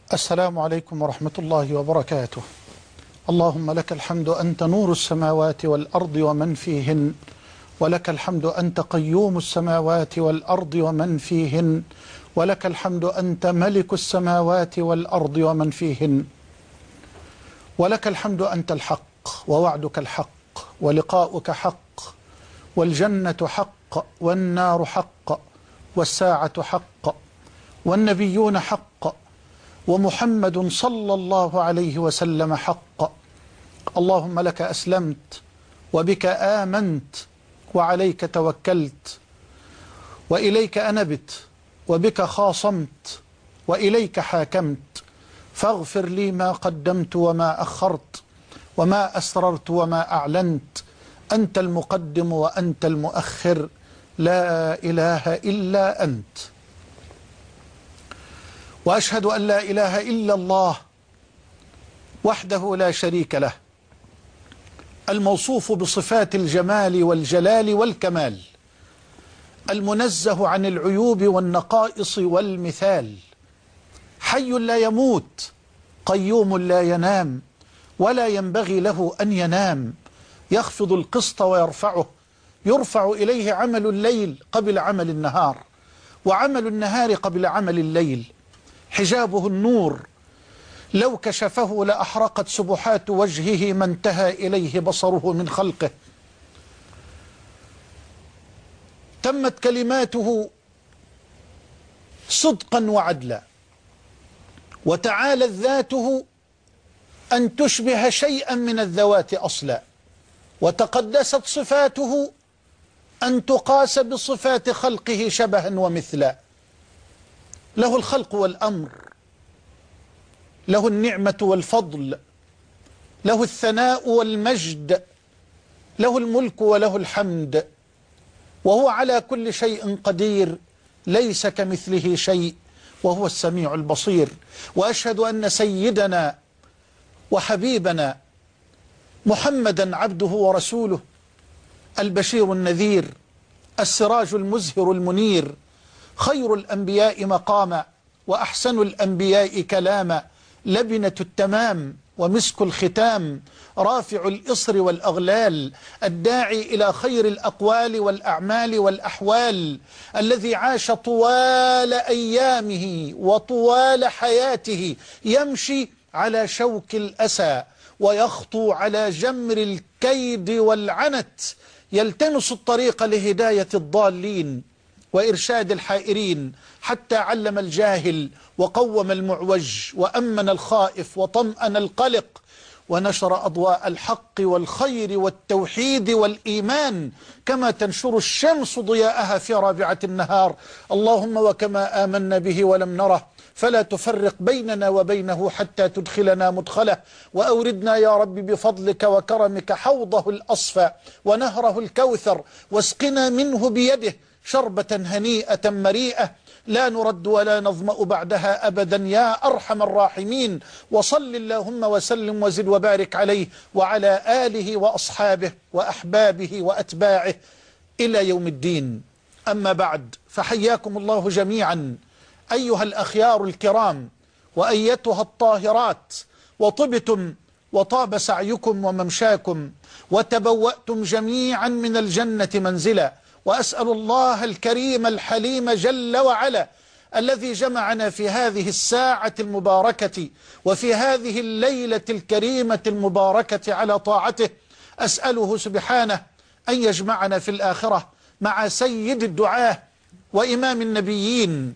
السلام عليكم ورحمة الله وبركاته. اللهم لك الحمد أنت نور السماوات والأرض ومن فيهن، ولك الحمد أنت قيوم السماوات والأرض ومن فيهن، ولك الحمد أنت ملك السماوات والأرض ومن فيهن، ولك الحمد أنت الحق ووعدك الحق ولقاؤك حق، والجنة حق والنار حق والساعة حق والنبيون حق ومحمد صلى الله عليه وسلم حق. اللهم لك أسلمت وبك آمنت وعليك توكلت وإليك أنبت وبك خاصمت وإليك حاكمت، فاغفر لي ما قدمت وما أخرت وما أسررت وما أعلنت، أنت المقدم وأنت المؤخر، لا إله إلا أنت. وأشهد أن لا إله إلا الله وحده لا شريك له، الموصوف بصفات الجمال والجلال والكمال، المنزه عن العيوب والنقائص والمثال، حي لا يموت، قيوم لا ينام ولا ينبغي له أن ينام، يخفض القسط ويرفعه، يرفع إليه عمل الليل قبل عمل النهار، وعمل النهار قبل عمل الليل، حجابه النور، لو كشفه لأحرقت سبحات وجهه ما انتهى إليه بصره من خلقه. تمت كلماته صدقا وعدلا، وتعالت ذاته أن تشبه شيئا من الذوات أصلا، وتقدست صفاته أن تقاس بصفات خلقه شبها ومثلا. له الخلق والأمر، له النعمة والفضل، له الثناء والمجد، له الملك وله الحمد، وهو على كل شيء قدير، ليس كمثله شيء وهو السميع البصير. وأشهد أن سيدنا وحبيبنا محمدا عبده ورسوله، البشير النذير، السراج المزهر المنير، خير الأنبياء مقاما وأحسن الأنبياء كلاما، لبنة التمام ومسك الختام، رافع الإصر والأغلال، الداعي إلى خير الأقوال والأعمال والأحوال، الذي عاش طوال أيامه وطوال حياته يمشي على شوك الأسى ويخطو على جمر الكيد والعنت، يلتمس الطريق لهداية الضالين وإرشاد الحائرين، حتى علم الجاهل وقوم المعوج وأمن الخائف وطمأن القلق، ونشر أضواء الحق والخير والتوحيد والإيمان كما تنشر الشمس ضياءها في رابعة النهار. اللهم وكما آمنا به ولم نره فلا تفرق بيننا وبينه حتى تدخلنا مدخله، وأوردنا يا رب بفضلك وكرمك حوضه الأصفى ونهره الكوثر، واسقنا منه بيده شربة هنيئة مريئة لا نرد ولا نظمأ بعدها أبدا يا أرحم الراحمين. وصل اللهم وسلم وزد وبارك عليه وعلى آله وأصحابه وأحبابه وأتباعه إلى يوم الدين. أما بعد، فحياكم الله جميعا أيها الأخيار الكرام وأيتها الطاهرات، وطبتم وطاب سعيكم وممشاكم، وتبوأتم جميعا من الجنة منزلا. وأسأل الله الكريم الحليم جل وعلا الذي جمعنا في هذه الساعة المباركة وفي هذه الليلة الكريمة المباركة على طاعته، أسأله سبحانه أن يجمعنا في الآخرة مع سيد الدعاة وإمام النبيين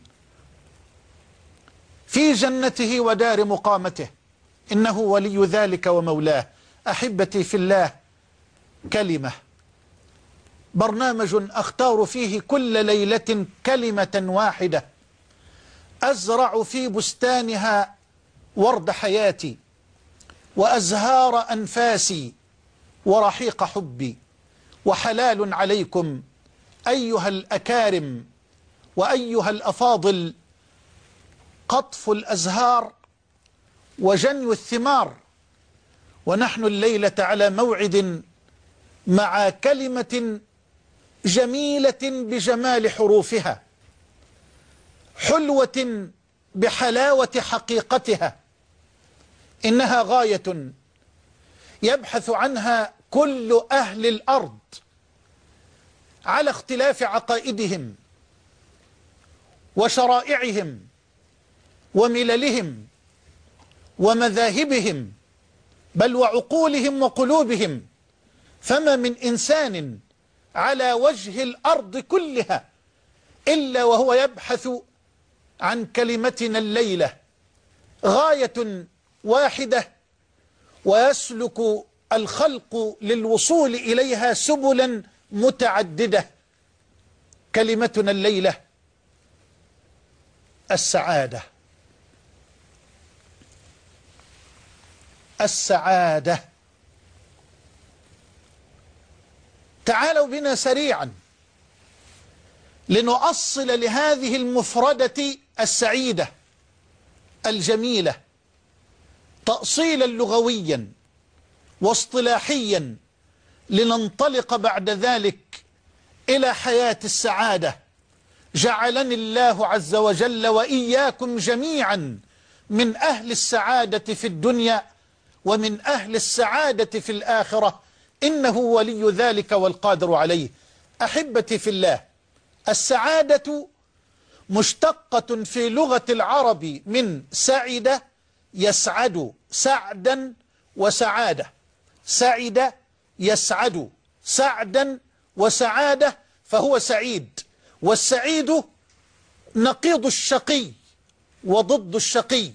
في جنته ودار مقامته، إنه ولي ذلك ومولاه. أحبتي في الله، كلمة، برنامج أختار فيه كل ليلة كلمة واحدة أزرع في بستانها ورد حياتي وأزهار أنفاسي ورحيق حبي. وحلال عليكم أيها الأكارم وأيها الأفاضل قطف الأزهار وجني الثمار، ونحن الليلة على موعد مع كلمة جميلة بجمال حروفها، حلوة بحلاوة حقيقتها، إنها غاية يبحث عنها كل أهل الأرض على اختلاف عقائدهم وشرائعهم ومللهم ومذاهبهم، بل وعقولهم وقلوبهم. فما من إنسان على وجه الأرض كلها إلا وهو يبحث عن كلمتنا الليلة، غاية واحدة، ويسلك الخلق للوصول إليها سبلا متعددة. كلمتنا الليلة السعادة. السعادة. تعالوا بنا سريعا لنؤصل لهذه المفردة السعيدة الجميلة تأصيلا لغويا واصطلاحيا، لننطلق بعد ذلك إلى حياة السعادة. جعلني الله عز وجل وإياكم جميعا من أهل السعادة في الدنيا ومن أهل السعادة في الآخرة، إنه ولي ذلك والقادر عليه. أحبتي في الله، السعادة مشتقة في لغة العرب من سعد يسعد، سعدا وسعادة. سعد يسعد سعدا وسعادة، فهو سعيد. والسعيد نقيض الشقي وضد الشقي.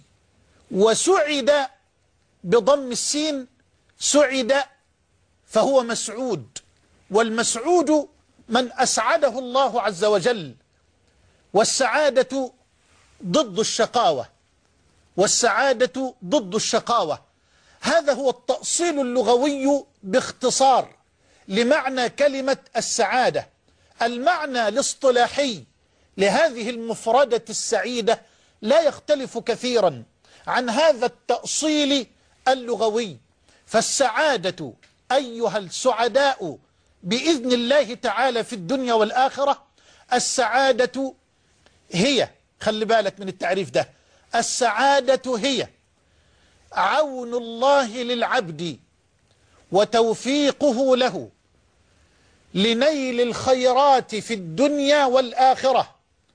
وسعد بضم السين، سعد فهو مسعود، والمسعود من أسعده الله عز وجل. والسعادة ضد الشقاوة، والسعادة ضد الشقاوة. هذا هو التأصيل اللغوي باختصار لمعنى كلمة السعادة. المعنى الاصطلاحي لهذه المفردة السعيدة لا يختلف كثيرا عن هذا التأصيل اللغوي. فالسعادة أيها السعداء بإذن الله تعالى في الدنيا والآخرة، السعادة هي، خلي بالك من التعريف ده، السعادة هي عون الله للعبد وتوفيقه له لنيل الخيرات في الدنيا والآخرة.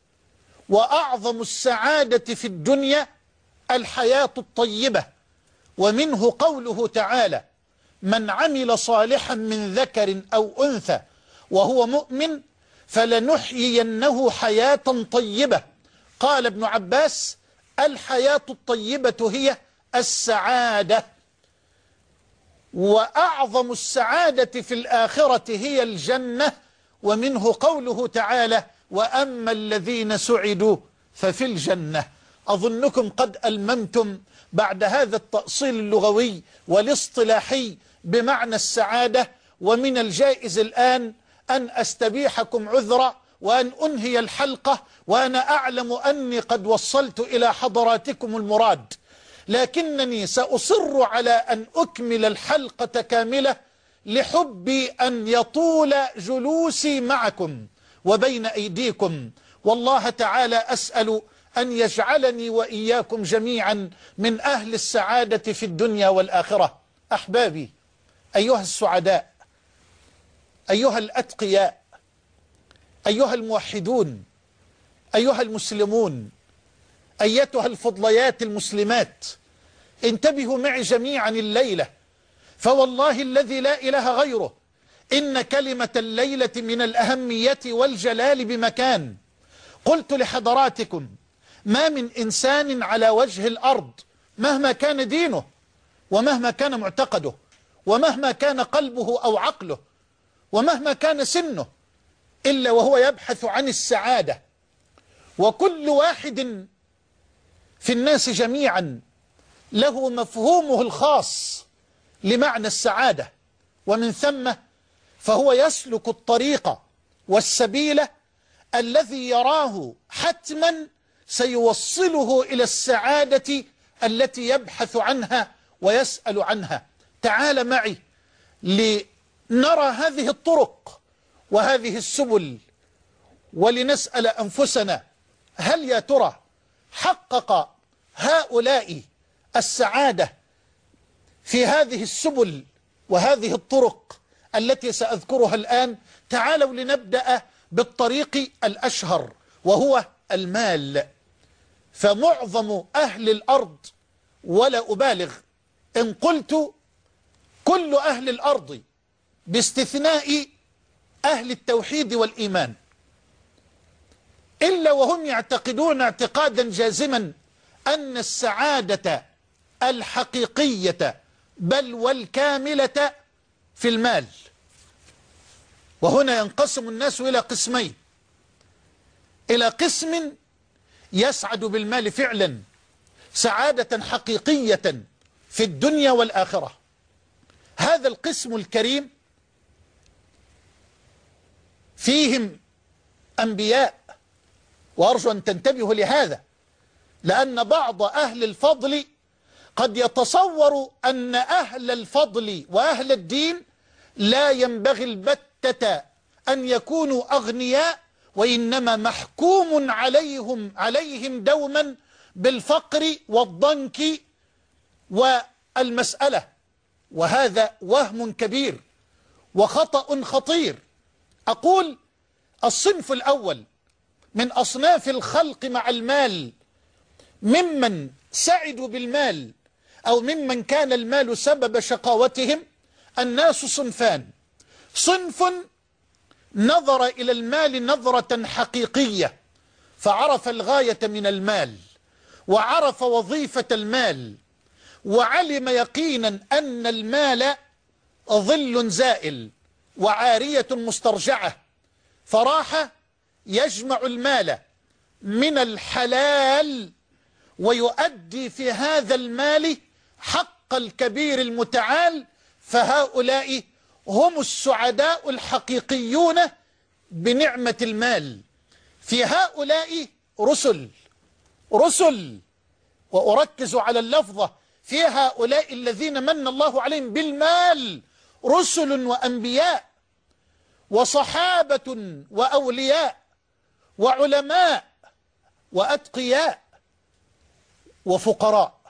وأعظم السعادة في الدنيا الحياة الطيبة. ومنه قوله تعالى: من عمل صالحا من ذكر أو أنثى وهو مؤمن فلنحيينه حياة طيبة. قال ابن عباس: الحياة الطيبة هي السعادة. وأعظم السعادة في الآخرة هي الجنة. ومنه قوله تعالى: وأما الذين سعدوا ففي الجنة. أظنكم قد ألممتم بعد هذا التأصيل اللغوي والاصطلاحي بمعنى السعادة. ومن الجائز الآن أن أستبيحكم عذرا وأن أنهي الحلقة وأنا أعلم أني قد وصلت إلى حضراتكم المراد، لكنني سأصر على أن أكمل الحلقة كاملة لحبي أن يطول جلوسي معكم وبين أيديكم. والله تعالى أسأل أن يجعلني وإياكم جميعا من أهل السعادة في الدنيا والآخرة. أحبابي، أيها السعداء، أيها الأتقياء، أيها الموحدون، أيها المسلمون، أيتها الفضليات المسلمات، انتبهوا معي جميعا الليلة، فوالله الذي لا إله غيره إن كلمة الليلة من الأهمية والجلال بمكان. قلت لحضراتكم: ما من إنسان على وجه الأرض مهما كان دينه ومهما كان معتقده ومهما كان قلبه أو عقله ومهما كان سنه إلا وهو يبحث عن السعادة. وكل واحد في الناس جميعا له مفهومه الخاص لمعنى السعادة، ومن ثم فهو يسلك الطريق والسبيل الذي يراه حتما سيوصله إلى السعادة التي يبحث عنها ويسأل عنها. تعال معي لنرى هذه الطرق وهذه السبل ولنسأل أنفسنا: هل يا ترى حقق هؤلاء السعادة في هذه السبل وهذه الطرق التي سأذكرها الآن، تعالوا لنبدأ بالطريق الأشهر وهو المال. فمعظم أهل الأرض، ولا أبالغ إن قلت كل أهل الأرض باستثناء أهل التوحيد والإيمان، إلا وهم يعتقدون اعتقادا جازما أن السعادة الحقيقية بل والكاملة في المال. وهنا ينقسم الناس إلى قسمين: إلى قسم يسعد بالمال فعلا سعادة حقيقية في الدنيا والآخرة. هذا القسم الكريم فيهم أنبياء، وأرجو أن تنتبهوا لهذا، لأن بعض أهل الفضل قد يتصور أن أهل الفضل وأهل الدين لا ينبغي البتة أن يكونوا أغنياء، وإنما محكوم عليهم دوما بالفقر والضنك والمسألة. وهذا وهم كبير وخطأ خطير. أقول الصنف الأول من أصناف الخلق مع المال ممن سعدوا بالمال أو ممن كان المال سبب شقاوتهم. الناس صنفان: صنف نظر إلى المال نظرة حقيقية فعرف الغاية من المال وعرف وظيفة المال وعلم يقينا أن المال ظل زائل وعارية مسترجعة، فراح يجمع المال من الحلال ويؤدي في هذا المال حق الكبير المتعال. فهؤلاء هم السعداء الحقيقيون بنعمة المال. في هؤلاء رسل، وأركز على اللفظة، في هؤلاء الذين من الله عليهم بالمال رسل وأنبياء وصحابة وأولياء وعلماء وأتقياء وفقراء.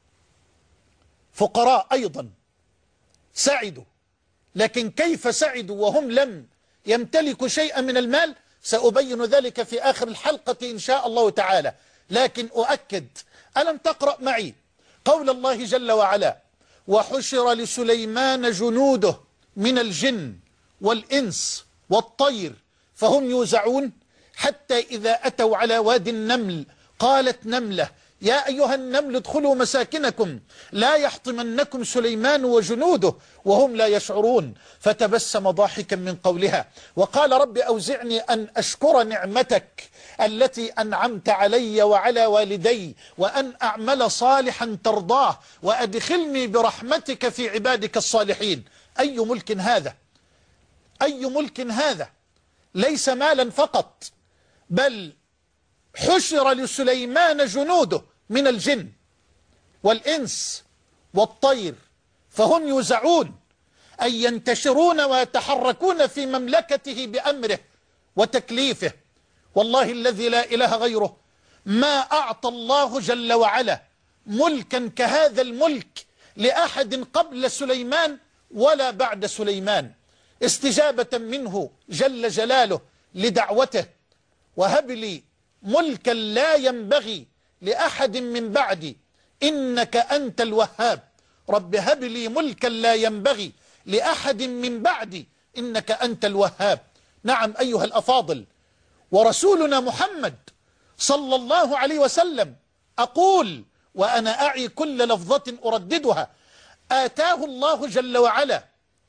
فقراء أيضا سعدوا، لكن كيف سعدوا وهم لم يمتلكوا شيئا من المال؟ سأبين ذلك في آخر الحلقة إن شاء الله تعالى. لكن أؤكد، ألم تقرأ معي قول الله جل وعلا: وحشر لسليمان جنوده من الجن والإنس والطير فهم يوزعون حتى إذا أتوا على وادي النمل قالت نملة يا أيها النمل ادخلوا مساكنكم لا يحطمنكم سليمان وجنوده وهم لا يشعرون فتبسم ضاحكا من قولها وقال رب أوزعني أن أشكر نعمتك التي أنعمت علي وعلى والدي وأن أعمل صالحا ترضاه وأدخلني برحمتك في عبادك الصالحين. أي ملك هذا؟ أي ملك هذا؟ ليس مالا فقط، بل حشر لسليمان جنوده من الجن والإنس والطير فهم يوزعون، أي ينتشرون ويتحركون في مملكته بأمره وتكليفه. والله الذي لا إله غيره ما أعطى الله جل وعلا ملكا كهذا الملك لأحد قبل سليمان ولا بعد سليمان، استجابة منه جل جلاله لدعوته: وهب لي ملكا لا ينبغي لأحد من بعدي إنك أنت الوهاب. رب هب لي ملكا لا ينبغي لأحد من بعدي إنك أنت الوهاب. نعم أيها الأفاضل، ورسولنا محمد صلى الله عليه وسلم، أقول وأنا أعي كل لفظة أرددها، آتاه الله جل وعلا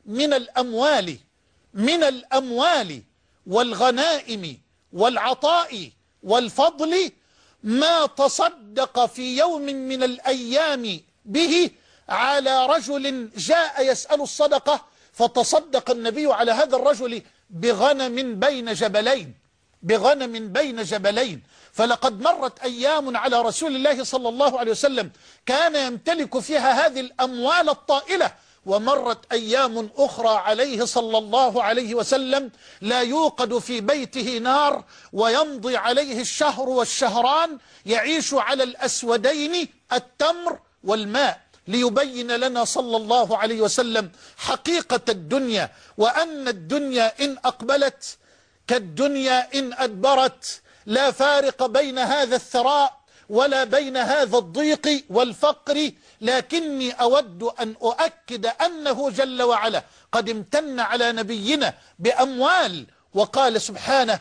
من الأموال والغنائم والعطاء والفضل ما تصدق في يوم من الأيام به على رجل جاء يسأل الصدقة فتصدق النبي على هذا الرجل بغنم بين جبلين. فلقد مرت أيام على رسول الله صلى الله عليه وسلم كان يمتلك فيها هذه الأموال الطائلة ومرت أيام أخرى عليه صلى الله عليه وسلم لا يوقد في بيته نار، ويمضي عليه الشهر والشهران يعيش على الأسودين التمر والماء، ليبين لنا صلى الله عليه وسلم حقيقة الدنيا، وأن الدنيا إن أقبلت كالدنيا إن أدبرت، لا فارق بين هذا الثراء ولا بين هذا الضيق والفقر. لكني أود أن أؤكد أنه جل وعلا قد امتن على نبينا بأموال، وقال سبحانه: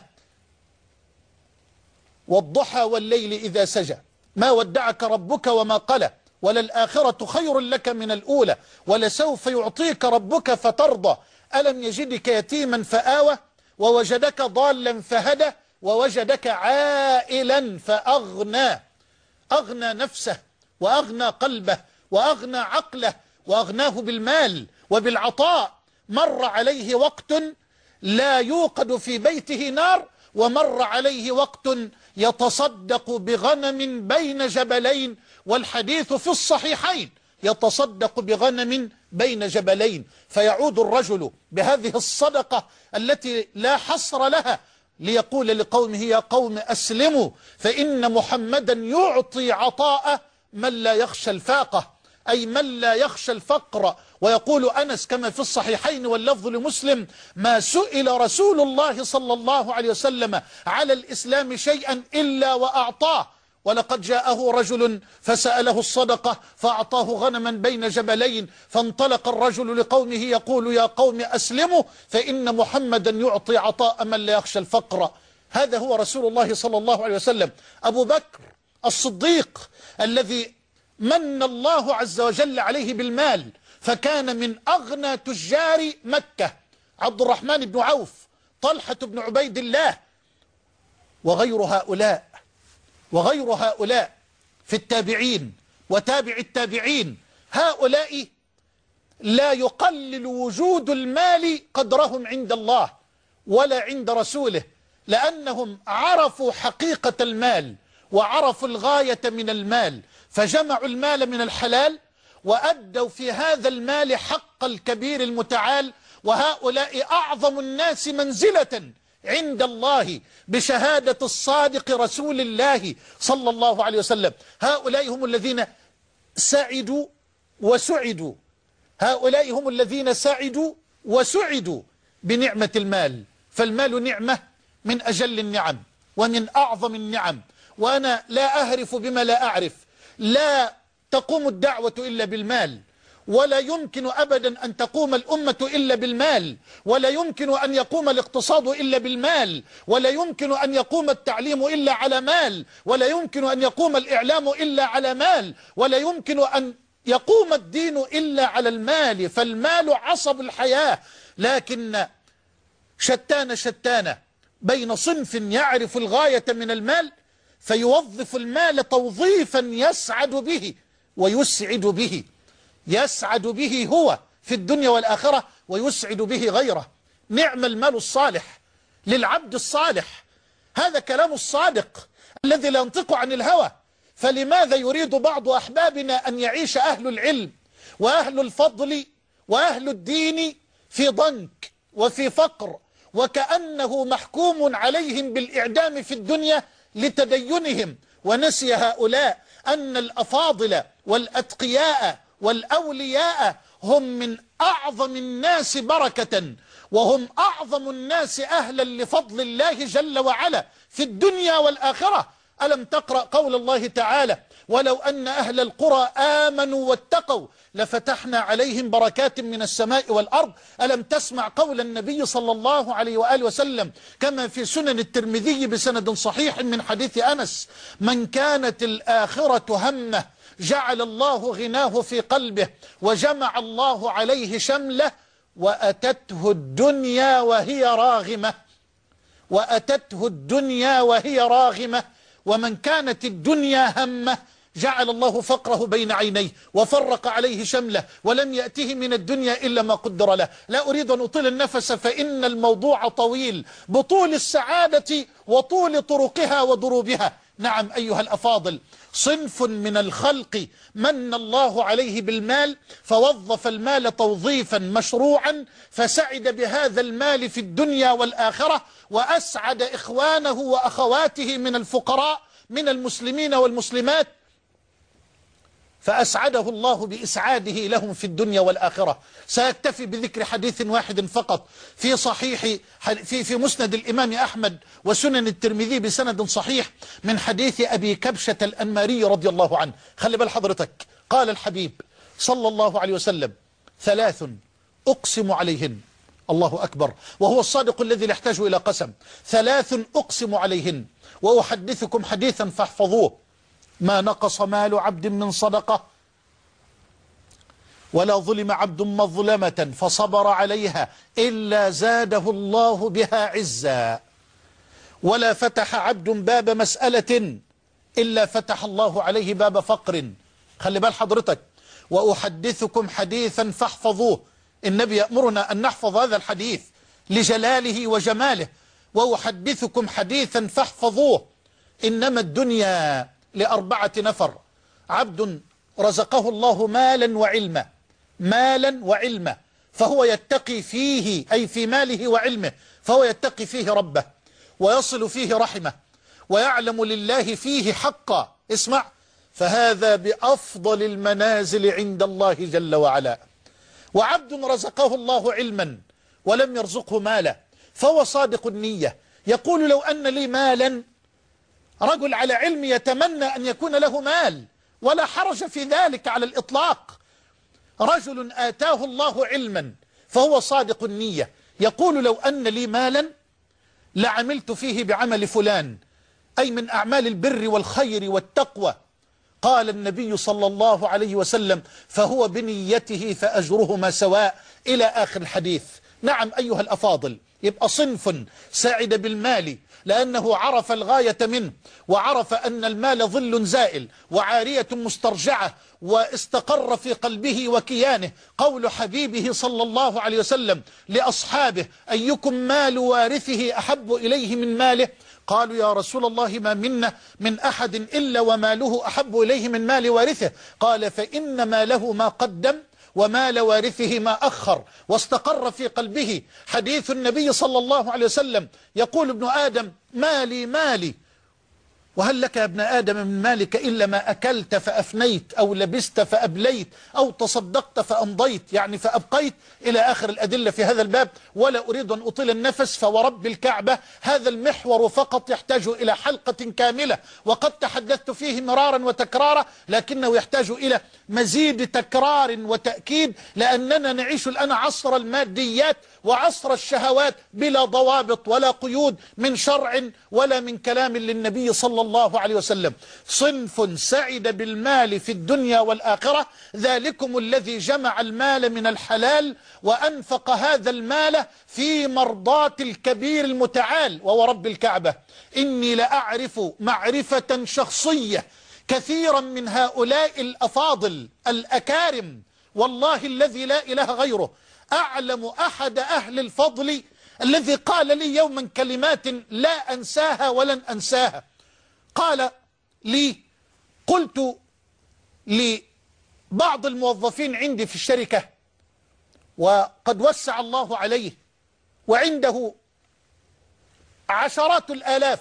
والضحى والليل إذا سجى ما ودعك ربك وما قلى وللآخرة خير لك من الأولى ولسوف يعطيك ربك فترضى ألم يجدك يتيما فآوى ووجدك ضالا فهدى ووجدك عائلا فأغنى. أغنى نفسه وأغنى قلبه وأغنى عقله وأغناه بالمال وبالعطاء. مر عليه وقت لا يوقد في بيته نار، ومر عليه وقت يتصدق بغنم بين جبلين، والحديث في الصحيحين: يتصدق بغنم بين جبلين. فيعود الرجل بهذه الصدقة التي لا حصر لها ليقول لقومه: يا قوم أسلموا فإن محمدا يعطي عطاء من لا يخشى الفاقة، أي من لا يخشى الفقر. ويقول أنس كما في الصحيحين واللفظ لمسلم: ما سئل رسول الله صلى الله عليه وسلم على الإسلام شيئا إلا وأعطاه، ولقد جاءه رجل فسأله الصدقة فأعطاه غنما بين جبلين، فانطلق الرجل لقومه يقول: يا قوم أسلموا فإن محمدا يعطي عطاء من لا يخشى الفقر. هذا هو رسول الله صلى الله عليه وسلم. أبو بكر الصديق الذي من الله عز وجل عليه بالمال، فكان من أغنى تجار مكة. عبد الرحمن بن عوف، طلحة بن عبيد الله، وغير هؤلاء في التابعين وتابع التابعين. هؤلاء لا يقلل وجود المال قدرهم عند الله ولا عند رسوله، لأنهم عرفوا حقيقة المال وعرفوا الغاية من المال، فجمعوا المال من الحلال وأدوا في هذا المال حق الكبير المتعال. وهؤلاء أعظم الناس منزلة عند الله بشهادة الصادق رسول الله صلى الله عليه وسلم. هؤلاء هم الذين سعدوا وسعدوا، هؤلاء هم الذين سعدوا وسعدوا بنعمة المال. فالمال نعمة من أجل النعم ومن أعظم النعم. وأنا لا أهرف بما لا أعرف. لا تقوم الدعوة إلا بالمال، ولا يمكن أبدا أن تقوم الأمة إلا بالمال، ولا يمكن أن يقوم الاقتصاد إلا بالمال، ولا يمكن أن يقوم التعليم إلا على مال، ولا يمكن أن يقوم الإعلام إلا على مال، ولا يمكن أن يقوم الدين إلا على المال. فالمال عصب الحياة. لكن شتان بين صنف يعرف الغاية من المال فيوظف المال توظيفا يسعد به ويسعد به، يسعد به هو في الدنيا والآخرة ويسعد به غيره. نعم المال الصالح للعبد الصالح. هذا كلام الصادق الذي لا ينطق عن الهوى. فلماذا يريد بعض أحبابنا أن يعيش أهل العلم وأهل الفضل وأهل الدين في ضنك وفي فقر، وكأنه محكوم عليهم بالإعدام في الدنيا لتدينهم؟ ونسي هؤلاء أن الأفاضل والأتقياء والأولياء هم من أعظم الناس بركة، وهم أعظم الناس أهلا لفضل الله جل وعلا في الدنيا والآخرة. ألم تقرأ قول الله تعالى: ولو أن أهل القرى آمنوا واتقوا لفتحنا عليهم بركات من السماء والأرض؟ ألم تسمع قول النبي صلى الله عليه وآله وسلم كما في سنن الترمذي بسند صحيح من حديث أنس: من كانت الآخرة همه جعل الله غناه في قلبه وجمع الله عليه شمله وأتته الدنيا وهي راغمة. وأتته الدنيا وهي راغمة. ومن كانت الدنيا همه جعل الله فقره بين عينيه وفرق عليه شمله ولم يأته من الدنيا إلا ما قدر له. لا أريد أن أطيل النفس فإن الموضوع طويل بطول السعادة وطول طرقها ودروبها. نعم أيها الأفاضل، صنف من الخلق من الله عليه بالمال فوظف المال توظيفا مشروعا فسعد بهذا المال في الدنيا والآخرة، وأسعد إخوانه وأخواته من الفقراء من المسلمين والمسلمات، فأسعده الله بإسعاده لهم في الدنيا والآخرة. سيكتفي بذكر حديث واحد فقط في صحيح في مسند الإمام أحمد وسنن الترمذي بسند صحيح من حديث أبي كبشة الأنماري رضي الله عنه. خلي بال حضرتك، قال الحبيب صلى الله عليه وسلم: 3 أقسم عليهن، الله أكبر، وهو الصادق الذي لا يحتاج إلى قسم. 3 أقسم عليهن وأحدثكم حديثا فاحفظوه: ما نقص مال عبد من صدقة، ولا ظلم عبد مظلمة فصبر عليها إلا زاده الله بها عزا، ولا فتح عبد باب مسألة إلا فتح الله عليه باب فقر. خلي بال حضرتك، وأحدثكم حديثا فاحفظوه. النبي يأمرنا أن نحفظ هذا الحديث لجلاله وجماله. وأحدثكم حديثا فاحفظوه: إنما الدنيا ل4 نفر: عبد رزقه الله مالا وعلما، مالا وعلما، فهو يتقي فيه، أي في ماله وعلمه، فهو يتقي فيه ربه ويصل فيه رحمه ويعلم لله فيه حقا. اسمع: فهذا بأفضل المنازل عند الله جل وعلا. وعبد رزقه الله علما ولم يرزقه مالا، فهو صادق النية، يقول: لو أن لي مالا. رجل على علم يتمنى أن يكون له مال، ولا حرج في ذلك على الإطلاق. رجل آتاه الله علما فهو صادق النية، يقول: لو أن لي مالا لعملت فيه بعمل فلان، أي من أعمال البر والخير والتقوى. قال النبي صلى الله عليه وسلم: فهو بنيته فأجرهما سواء، إلى آخر الحديث. نعم أيها الأفاضل، يبقى صنف سعد بالمال لأنه عرف الغاية منه، وعرف أن المال ظل زائل وعارية مسترجعة، واستقر في قلبه وكيانه قول حبيبه صلى الله عليه وسلم لأصحابه: أيكم مال وارثه أحب إليه من ماله؟ قالوا: يا رسول الله ما منا من أحد إلا وماله أحب إليه من مال وارثه. قال: فإن ماله ما قدم ومال وارثه ما أخر. واستقر في قلبه حديث النبي صلى الله عليه وسلم، يقول ابن آدم: مالي مالي، وهل لك يا ابن آدم من مالك إلا ما أكلت فأفنيت، أو لبست فأبليت، أو تصدقت فأمضيت، يعني فأبقيت، إلى آخر الأدلة في هذا الباب. ولا أريد أن أطيل النفس، فورب الكعبة هذا المحور فقط يحتاج إلى حلقة كاملة، وقد تحدثت فيه مرارا وتكرارا، لكنه يحتاج إلى مزيد تكرار وتأكيد، لأننا نعيش الآن عصر الماديات وعصر الشهوات بلا ضوابط ولا قيود من شرع ولا من كلام للنبي صلى الله عليه وسلم. صنف سعد بالمال في الدنيا والآخرة: ذلكم الذي جمع المال من الحلال وأنفق هذا المال في مرضاة الكبير المتعال وهو رب الكعبة. إني لأعرف معرفة شخصية كثيرا من هؤلاء الأفاضل الأكارم، والله الذي لا إله غيره. أعلم أحد أهل الفضل الذي قال لي يوما كلمات لا أنساها ولن أنساها. قال لي: قلت لبعض الموظفين عندي في الشركة، وقد وسع الله عليه وعنده عشرات الآلاف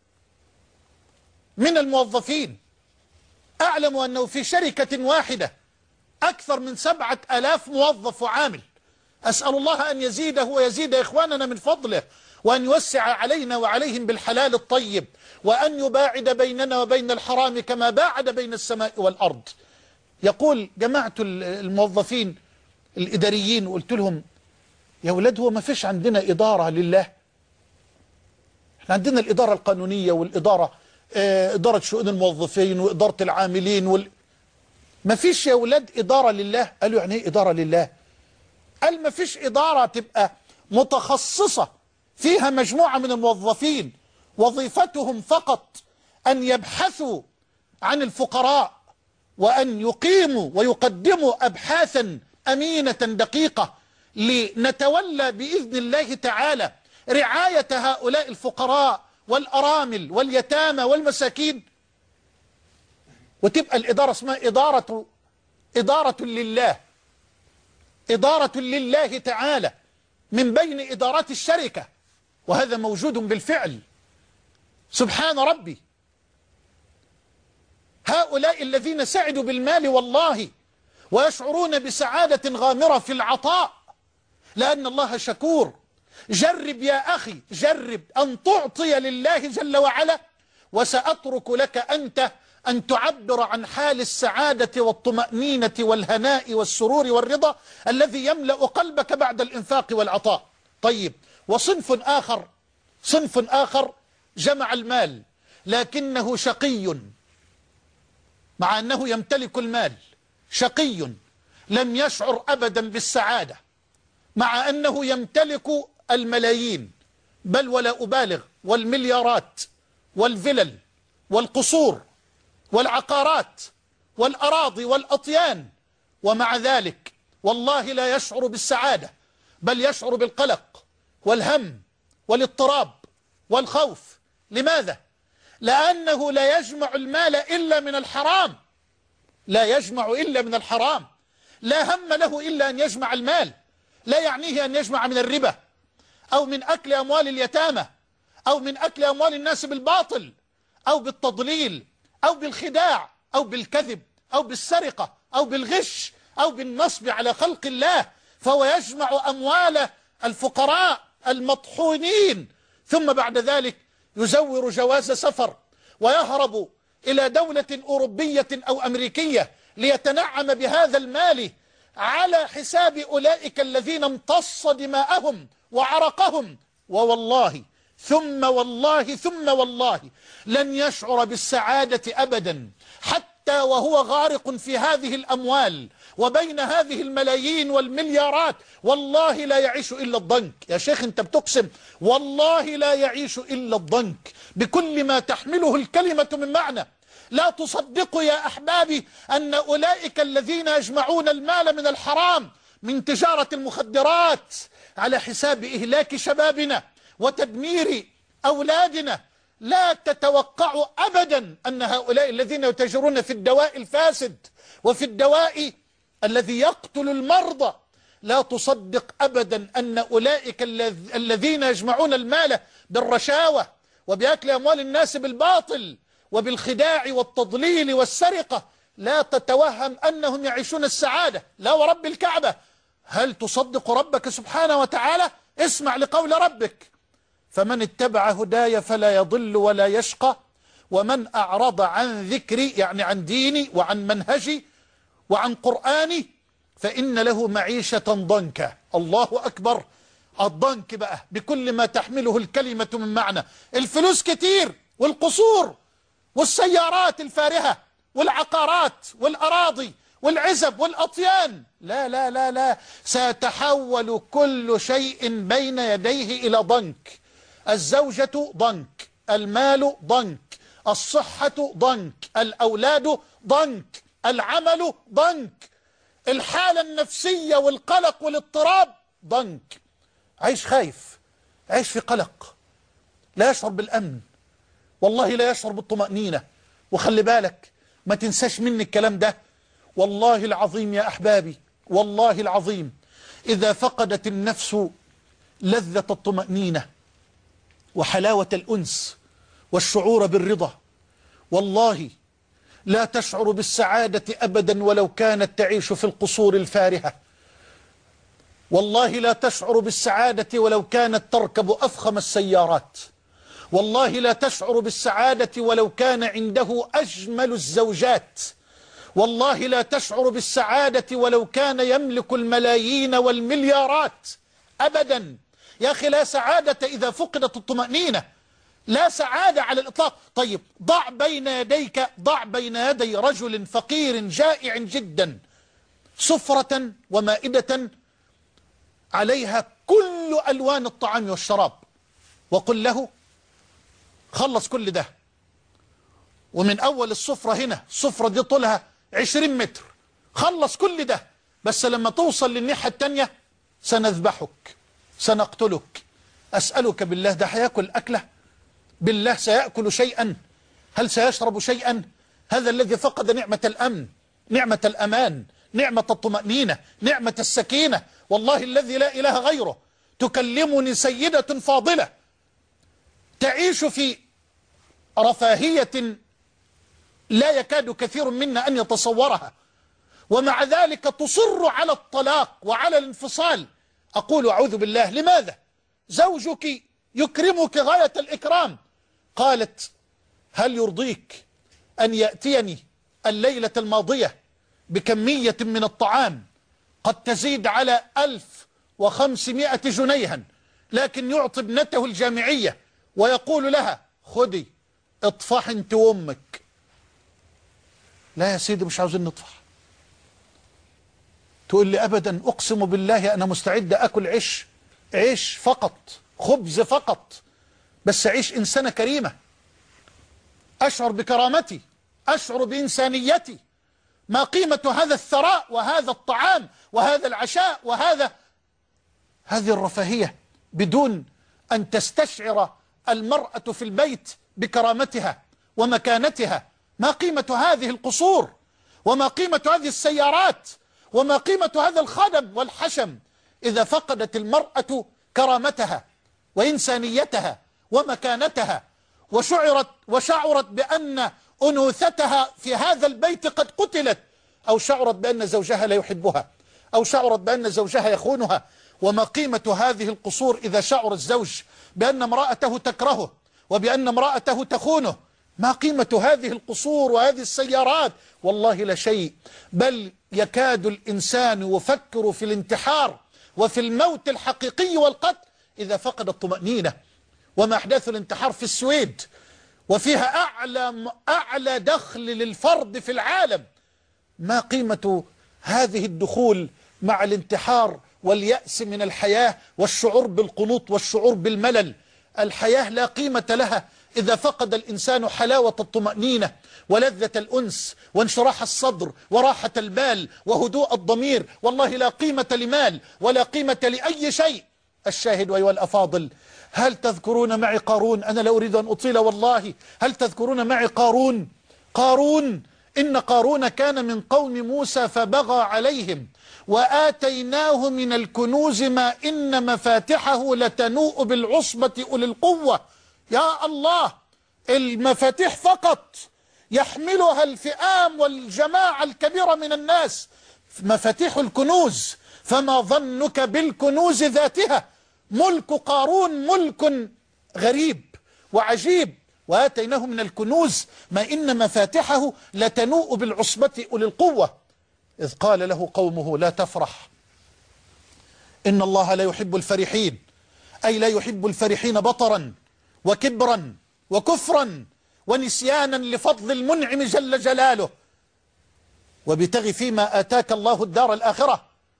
من الموظفين، أعلم أنه في شركة واحدة أكثر من 7,000 موظف وعامل. أسأل الله أن يزيده ويزيد إخواننا من فضله، وأن يوسع علينا وعليهم بالحلال الطيب، وأن يباعد بيننا وبين الحرام كما باعد بين السماء والأرض. يقول: جمعت الموظفين الإداريين وقلت لهم: يا ولاد، هو ما فيش عندنا إدارة لله؟ احنا عندنا الإدارة القانونية والإدارة إدارة شؤون الموظفين وإدارة العاملين ما فيش يا ولاد إدارة لله. قالوا: يعني إيه إدارة لله؟ قال: ما فيش إدارة تبقى متخصصة فيها مجموعة من الموظفين وظيفتهم فقط أن يبحثوا عن الفقراء، وأن يقيموا ويقدموا أبحاثا أمينة دقيقة لنتولى بإذن الله تعالى رعاية هؤلاء الفقراء والأرامل واليتامى والمساكين. وتبقى الإدارة اسمها إدارة لله، إدارة لله تعالى من بين إدارات الشركة، وهذا موجود بالفعل. سبحان ربي. هؤلاء الذين سعدوا بالمال والله ويشعرون بسعادة غامرة في العطاء لأن الله شكور. جرب يا أخي، جرب أن تعطي لله جل وعلا، وسأترك لك أنت أن تعبر عن حال السعادة والطمأنينة والهناء والسرور والرضا الذي يملأ قلبك بعد الإنفاق والعطاء. طيب، وصنف آخر جمع المال لكنه شقي، مع أنه يمتلك المال، شقي لم يشعر أبدا بالسعادة مع أنه يمتلك الملايين، بل ولا أبالغ، والمليارات والفلل والقصور والعقارات والأراضي والأطيان، ومع ذلك والله لا يشعر بالسعادة، بل يشعر بالقلق والهم والاضطراب والخوف. لماذا؟ لأنه لا يجمع المال إلا من الحرام، لا يجمع إلا من الحرام، لا هم له إلا أن يجمع المال، لا يعنيه أن يجمع من الربا أو من أكل أموال اليتامى أو من أكل أموال الناس بالباطل أو بالتضليل أو بالخداع أو بالكذب أو بالسرقة أو بالغش أو بالنصب على خلق الله، فهو يجمع أموال الفقراء المطحونين، ثم بعد ذلك يزور جواز سفر ويهرب إلى دولة أوروبية أو أمريكية ليتنعم بهذا المال على حساب أولئك الذين امتص دماءهم وعرقهم. ووالله ثم والله ثم والله لن يشعر بالسعادة أبدا حتى وهو غارق في هذه الأموال وبين هذه الملايين والمليارات. والله لا يعيش إلا الضنك. يا شيخ أنت بتقسم، والله لا يعيش إلا الضنك بكل ما تحمله الكلمة من معنى. لا تصدقوا يا أحبابي أن أولئك الذين يجمعون المال من الحرام من تجارة المخدرات على حساب إهلاك شبابنا وتدمير أولادنا، لا تتوقعوا أبدا أن هؤلاء الذين يتاجرون في الدواء الفاسد وفي الدواء الذي يقتل المرضى، لا تصدق أبدا أن أولئك الذين يجمعون المال بالرشاوى وبأكل أموال الناس بالباطل وبالخداع والتضليل والسرقة، لا تتوهم أنهم يعيشون السعادة. لا ورب الكعبة. هل تصدق ربك سبحانه وتعالى؟ اسمع لقول ربك: فمن اتبع هداي فلا يضل ولا يشقى ومن أعرض عن ذكري، يعني عن ديني وعن منهجي وعن قرآني، فإن له معيشة ضنكا. الله أكبر. الضنك بقى بكل ما تحمله الكلمة من معنى. الفلوس كتير والقصور والسيارات الفارهة والعقارات والأراضي والعزب والأطيان، لا لا لا لا، سيتحول كل شيء بين يديه إلى ضنك. الزوجة ضنك، المال ضنك، الصحة ضنك، الأولاد ضنك، العمل ضنك، الحالة النفسية والقلق والاضطراب ضنك. عيش خايف، عيش في قلق، لا يشعر بالأمن، والله لا يشعر بالطمأنينة. وخلي بالك ما تنساش مني الكلام ده، والله العظيم يا أحبابي، والله العظيم إذا فقدت النفس لذة الطمأنينة وحلاوة الأنس والشعور بالرضا، والله لا تشعر بالسعادة أبدا ولو كانت تعيش في القصور الفارهة، والله لا تشعر بالسعادة ولو كانت تركب أفخم السيارات، والله لا تشعر بالسعادة ولو كان عنده أجمل الزوجات، والله لا تشعر بالسعادة ولو كان يملك الملايين والمليارات أبدا. يا أخي لا سعادة إذا فقدت الطمأنينة، لا سعادة على الإطلاق. طيب ضع بين يديك، ضع بين يدي رجل فقير جائع جدا سفرة ومائدة عليها كل ألوان الطعام والشراب، وقل له خلص كل ده، ومن أول السفرة هنا، السفرة دي طولها 20 متر، خلص كل ده، بس لما توصل للناحية التانية سنذبحك، سنقتلك. أسألك بالله، ده هياكل أكله؟ بالله سيأكل شيئا؟ هل سيشرب شيئا؟ هذا الذي فقد نعمة الأمن، نعمة الأمان، نعمة الطمأنينة، نعمة السكينة. والله الذي لا إله غيره تكلمني سيدة فاضلة تعيش في رفاهية لا يكاد كثير منا أن يتصورها، ومع ذلك تصر على الطلاق وعلى الانفصال. أقول أعوذ بالله، لماذا؟ زوجك يكرمك غاية الإكرام. قالت: هل يرضيك أن يأتيني الليلة الماضية بكمية من الطعام قد تزيد على 1500 جنيها، لكن يعطي ابنته الجامعية ويقول لها: خدي اطفح انت وامك. لا يا سيدي، مش عاوزين نطفح. تقول لي: أبدا، أقسم بالله أنا مستعد أكل عيش فقط، خبز فقط، بس أعيش إنسانة كريمة، أشعر بكرامتي، أشعر بإنسانيتي. ما قيمة هذا الثراء وهذا الطعام وهذا العشاء هذه الرفاهية بدون أن تستشعر المرأة في البيت بكرامتها ومكانتها؟ ما قيمة هذه القصور؟ وما قيمة هذه السيارات؟ وما قيمة هذا الخدم والحشم إذا فقدت المرأة كرامتها وإنسانيتها ومكانتها، وشعرت بأن أنوثتها في هذا البيت قد قتلت، أو شعرت بأن زوجها لا يحبها، أو شعرت بأن زوجها يخونها. وما قيمة هذه القصور إذا شعر الزوج بأن امرأته تكرهه وبأن امرأته تخونه؟ ما قيمة هذه القصور وهذه السيارات؟ والله لا شيء، بل يكاد الإنسان يفكر في الانتحار وفي الموت الحقيقي والقتل إذا فقد الطمأنينة. وما أحداث الانتحار في السويد، وفيها أعلى دخل للفرد في العالم. ما قيمة هذه الدخول مع الانتحار واليأس من الحياة والشعور بالقنوط والشعور بالملل؟ الحياة لا قيمة لها إذا فقد الإنسان حلاوة الطمأنينة ولذة الأنس وانشراح الصدر وراحة البال وهدوء الضمير. والله لا قيمة لمال ولا قيمة لأي شيء. الشاهد أيها الأفاضل، هل تذكرون معي قارون؟ أنا لا أريد أن أطيل والله. هل تذكرون معي قارون؟ إن قارون كان من قوم موسى فبغى عليهم وآتيناه من الكنوز ما إن مفاتحه لتنوء بالعصبة أولي القوة. يا الله، المفاتيح فقط يحملها الفئام والجماعة الكبيرة من الناس، مفاتيح الكنوز، فما ظنك بالكنوز ذاتها؟ ملك قارون ملك غريب وعجيب. وآتيناه من الكنوز ما إن مفاتحه لتنوء بالعصبة أولي القوة. إذ قال له قومه: لا تفرح، إن الله لا يحب الفرحين، أي لا يحب الفرحين بطرا وكبرا وكفرا ونسيانا لفضل المنعم جل جلاله. وابتغ فيما آتاك الله الدار الآخرة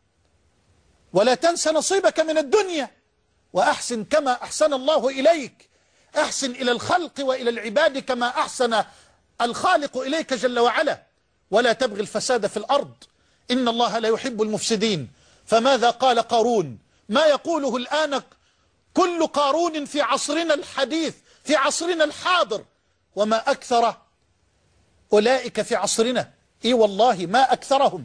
ولا تنس نصيبك من الدنيا وأحسن كما أحسن الله إليك. أحسن إلى الخلق وإلى العباد كما أحسن الخالق إليك جل وعلا، ولا تبغي الفساد في الأرض، إن الله لا يحب المفسدين. فماذا قال قارون؟ ما يقوله الآن كل قارون في عصرنا الحديث، في عصرنا الحاضر، وما أكثر أولئك في عصرنا. إي والله ما أكثرهم.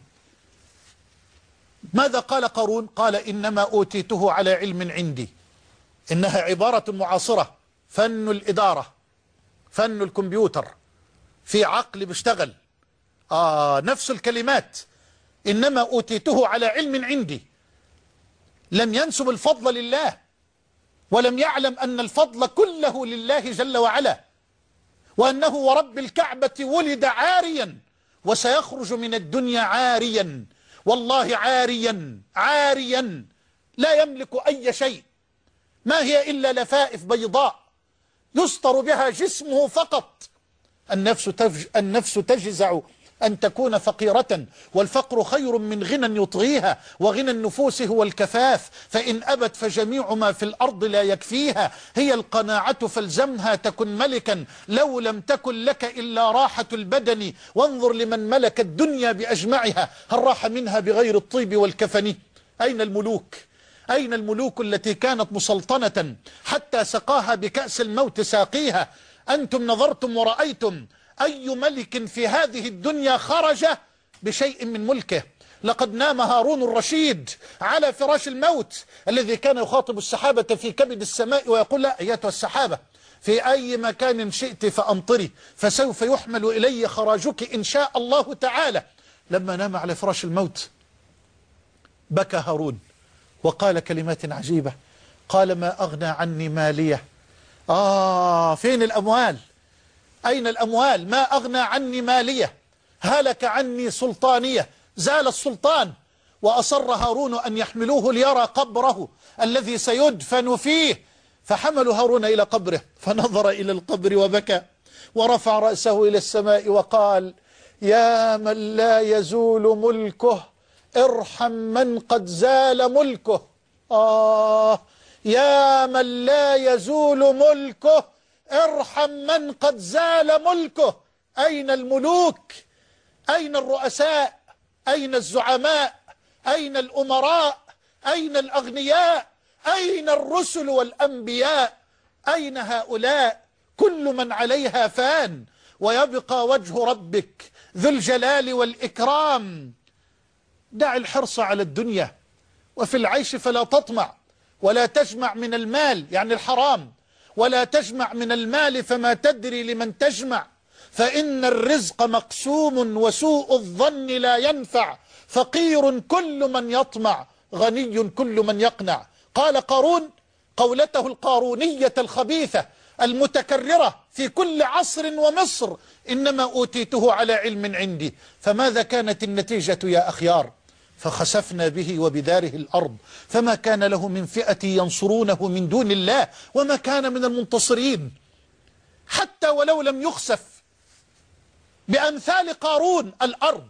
ماذا قال قارون؟ قال: إنما أوتيته على علم عندي. إنها عبارة معاصرة، فن الإدارة، فن الكمبيوتر، في عقل بيشتغل. نفس الكلمات، إنما أوتيته على علم عندي. لم ينسب الفضل لله، ولم يعلم أن الفضل كله لله جل وعلا، وأنه ورب الكعبة ولد عاريا وسيخرج من الدنيا عاريا. والله عاريا لا يملك أي شيء، ما هي إلا لفائف بيضاء يستر بها جسمه فقط. النفس تجزع أن تكون فقيرة، والفقر خير من غنى يطغيها، وغنى النفوس هو الكفاف، فإن أبت فجميع ما في الأرض لا يكفيها. هي القناعة فالزمها تكن ملكا، لو لم تكن لك إلا راحة البدن، وانظر لمن ملك الدنيا بأجمعها، هل راح منها بغير الطيب والكفن؟ أين الملوك؟ أين الملوك التي كانت مسلطنة حتى سقاها بكأس الموت ساقيها؟ أنتم نظرتم ورأيتم أي ملك في هذه الدنيا خرج بشيء من ملكه. لقد نام هارون الرشيد على فراش الموت الذي كان يخاطب السحابة في كبد السماء ويقول: لا أيتها السحابة، في أي مكان شئت فأمطري، فسوف يحمل إلي خراجك إن شاء الله تعالى. لما نام على فراش الموت بكى هارون وقال كلمات عجيبة، قال: ما أغنى عني مالية. فين الأموال؟ أين الأموال؟ ما أغنى عني مالية، هلك عني سلطانية، زال السلطان. وأصر هارون أن يحملوه ليرى قبره الذي سيدفن فيه، فحملوا هارون إلى قبره، فنظر إلى القبر وبكى ورفع رأسه إلى السماء وقال: يا من لا يزول ملكه ارحم من قد زال ملكه. يا من لا يزول ملكه ارحم من قد زال ملكه. أين الملوك؟ أين الرؤساء؟ أين الزعماء؟ أين الأمراء؟ أين الأغنياء؟ أين الرسل والأنبياء؟ أين هؤلاء؟ كل من عليها فان ويبقى وجه ربك ذو الجلال والإكرام. دع الحرص على الدنيا، وفي العيش فلا تطمع، ولا تجمع من المال يعني الحرام، ولا تجمع من المال فما تدري لمن تجمع، فإن الرزق مقسوم وسوء الظن لا ينفع، فقير كل من يطمع، غني كل من يقنع. قال قارون قولته القارونية الخبيثة المتكررة في كل عصر ومصر: إنما أوتيته على علم عندي. فماذا كانت النتيجة يا أخيار؟ فخسفنا به وبداره الأرض، فما كان له من فئة ينصرونه من دون الله وما كان من المنتصرين. حتى ولو لم يخسف بأمثال قارون الأرض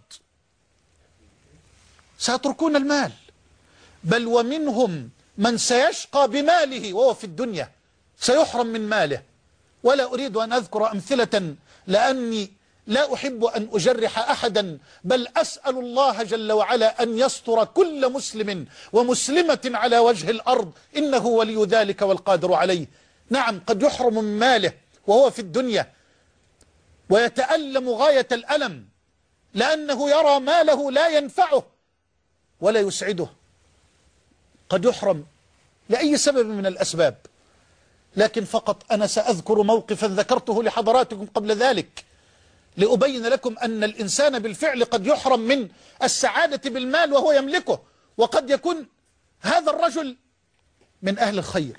سيتركون المال، بل ومنهم من سيشقى بماله وهو في الدنيا، سيحرم من ماله. ولا أريد أن أذكر أمثلة لأني لا أحب أن أجرح أحدا، بل أسأل الله جل وعلا أن يستر كل مسلم ومسلمة على وجه الأرض، إنه ولي ذلك والقادر عليه. نعم، قد يحرم من ماله وهو في الدنيا ويتألم غاية الألم لأنه يرى ماله لا ينفعه ولا يسعده. قد يحرم لأي سبب من الأسباب، لكن فقط أنا سأذكر موقفا ذكرته لحضراتكم قبل ذلك لأبين لكم أن الإنسان بالفعل قد يحرم من السعادة بالمال وهو يملكه، وقد يكون هذا الرجل من أهل الخير.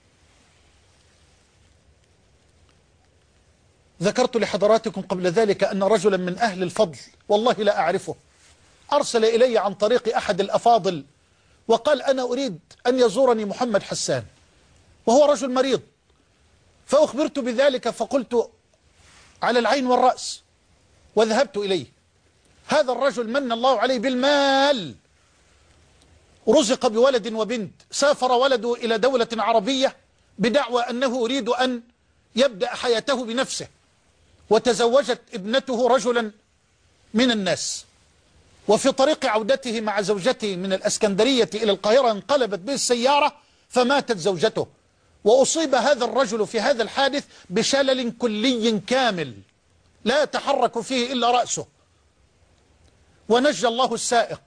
ذكرت لحضراتكم قبل ذلك أن رجلا من أهل الفضل، والله لا أعرفه، أرسل إلي عن طريق أحد الأفاضل وقال: أنا أريد أن يزورني محمد حسان، وهو رجل مريض. فأخبرت بذلك فقلت: على العين والرأس، وذهبت إليه. هذا الرجل من الله عليه بالمال، رزق بولد وبنت، سافر ولده إلى دولة عربية بدعوى أنه يريد أن يبدأ حياته بنفسه، وتزوجت ابنته رجلا من الناس، وفي طريق عودته مع زوجته من الأسكندرية إلى القاهرة انقلبت به السيارة فماتت زوجته، وأصيب هذا الرجل في هذا الحادث بشلل كلي كامل لا يتحرك فيه إلا رأسه، ونجى الله السائق.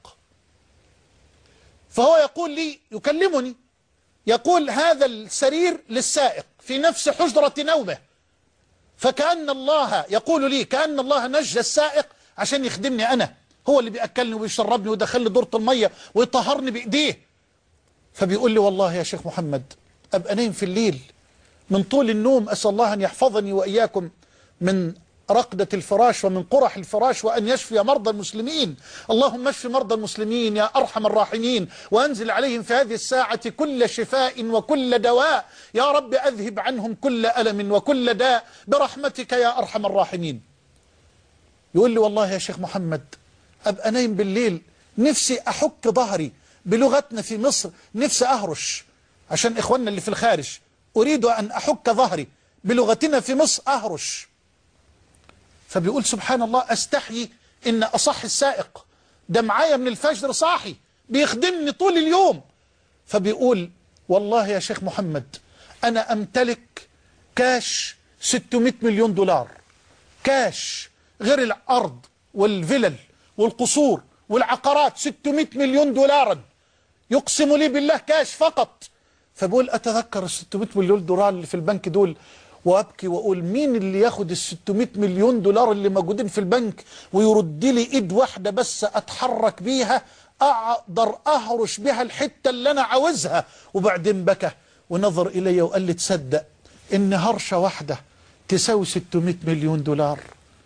فهو يقول لي، يكلمني يقول: هذا السرير للسائق في نفس حجرة نومه، فكأن الله يقول لي كأن الله نجى السائق عشان يخدمني أنا، هو اللي بيأكلني ويشربني ويدخل لي دورة المية ويطهرني بإيديه. فبيقول لي: والله يا شيخ محمد أبقى نايم في الليل من طول النوم، أسأل الله أن يحفظني وإياكم من رقدة الفراش ومن قرح الفراش، وأن يشفي مرضى المسلمين. اللهم اشف مرضى المسلمين يا أرحم الراحمين، وأنزل عليهم في هذه الساعة كل شفاء وكل دواء، يا رب أذهب عنهم كل ألم وكل داء برحمتك يا أرحم الراحمين. يقول لي: والله يا شيخ محمد أبقى نايم بالليل نفسي أحك ظهري، بلغتنا في مصر نفسي أهرش، عشان إخواننا اللي في الخارج، أريد أن أحك ظهري، بلغتنا في مصر أهرش. فبيقول: سبحان الله، أستحيي إن أصح السائق ده معايا من الفجر صاحي بيخدمني طول اليوم. فبيقول: والله يا شيخ محمد أنا أمتلك كاش 600 مليون دولار، كاش، غير الأرض والفلل والقصور والعقارات 600 مليون دولارا، يقسم لي بالله كاش فقط. فبقول أتذكر ال 600 مليون دولار اللي في البنك دول وأبكي وأقول مين اللي ياخد ال 600 مليون دولار اللي موجودين في البنك ويرد لي إيد واحدة بس أتحرك بيها أقدر أهرش بيها الحتة اللي أنا عاوزها. وبعدين بكى ونظر إلي وقال لي تصدق إن هرشة واحدة تساوي 600 مليون دولار.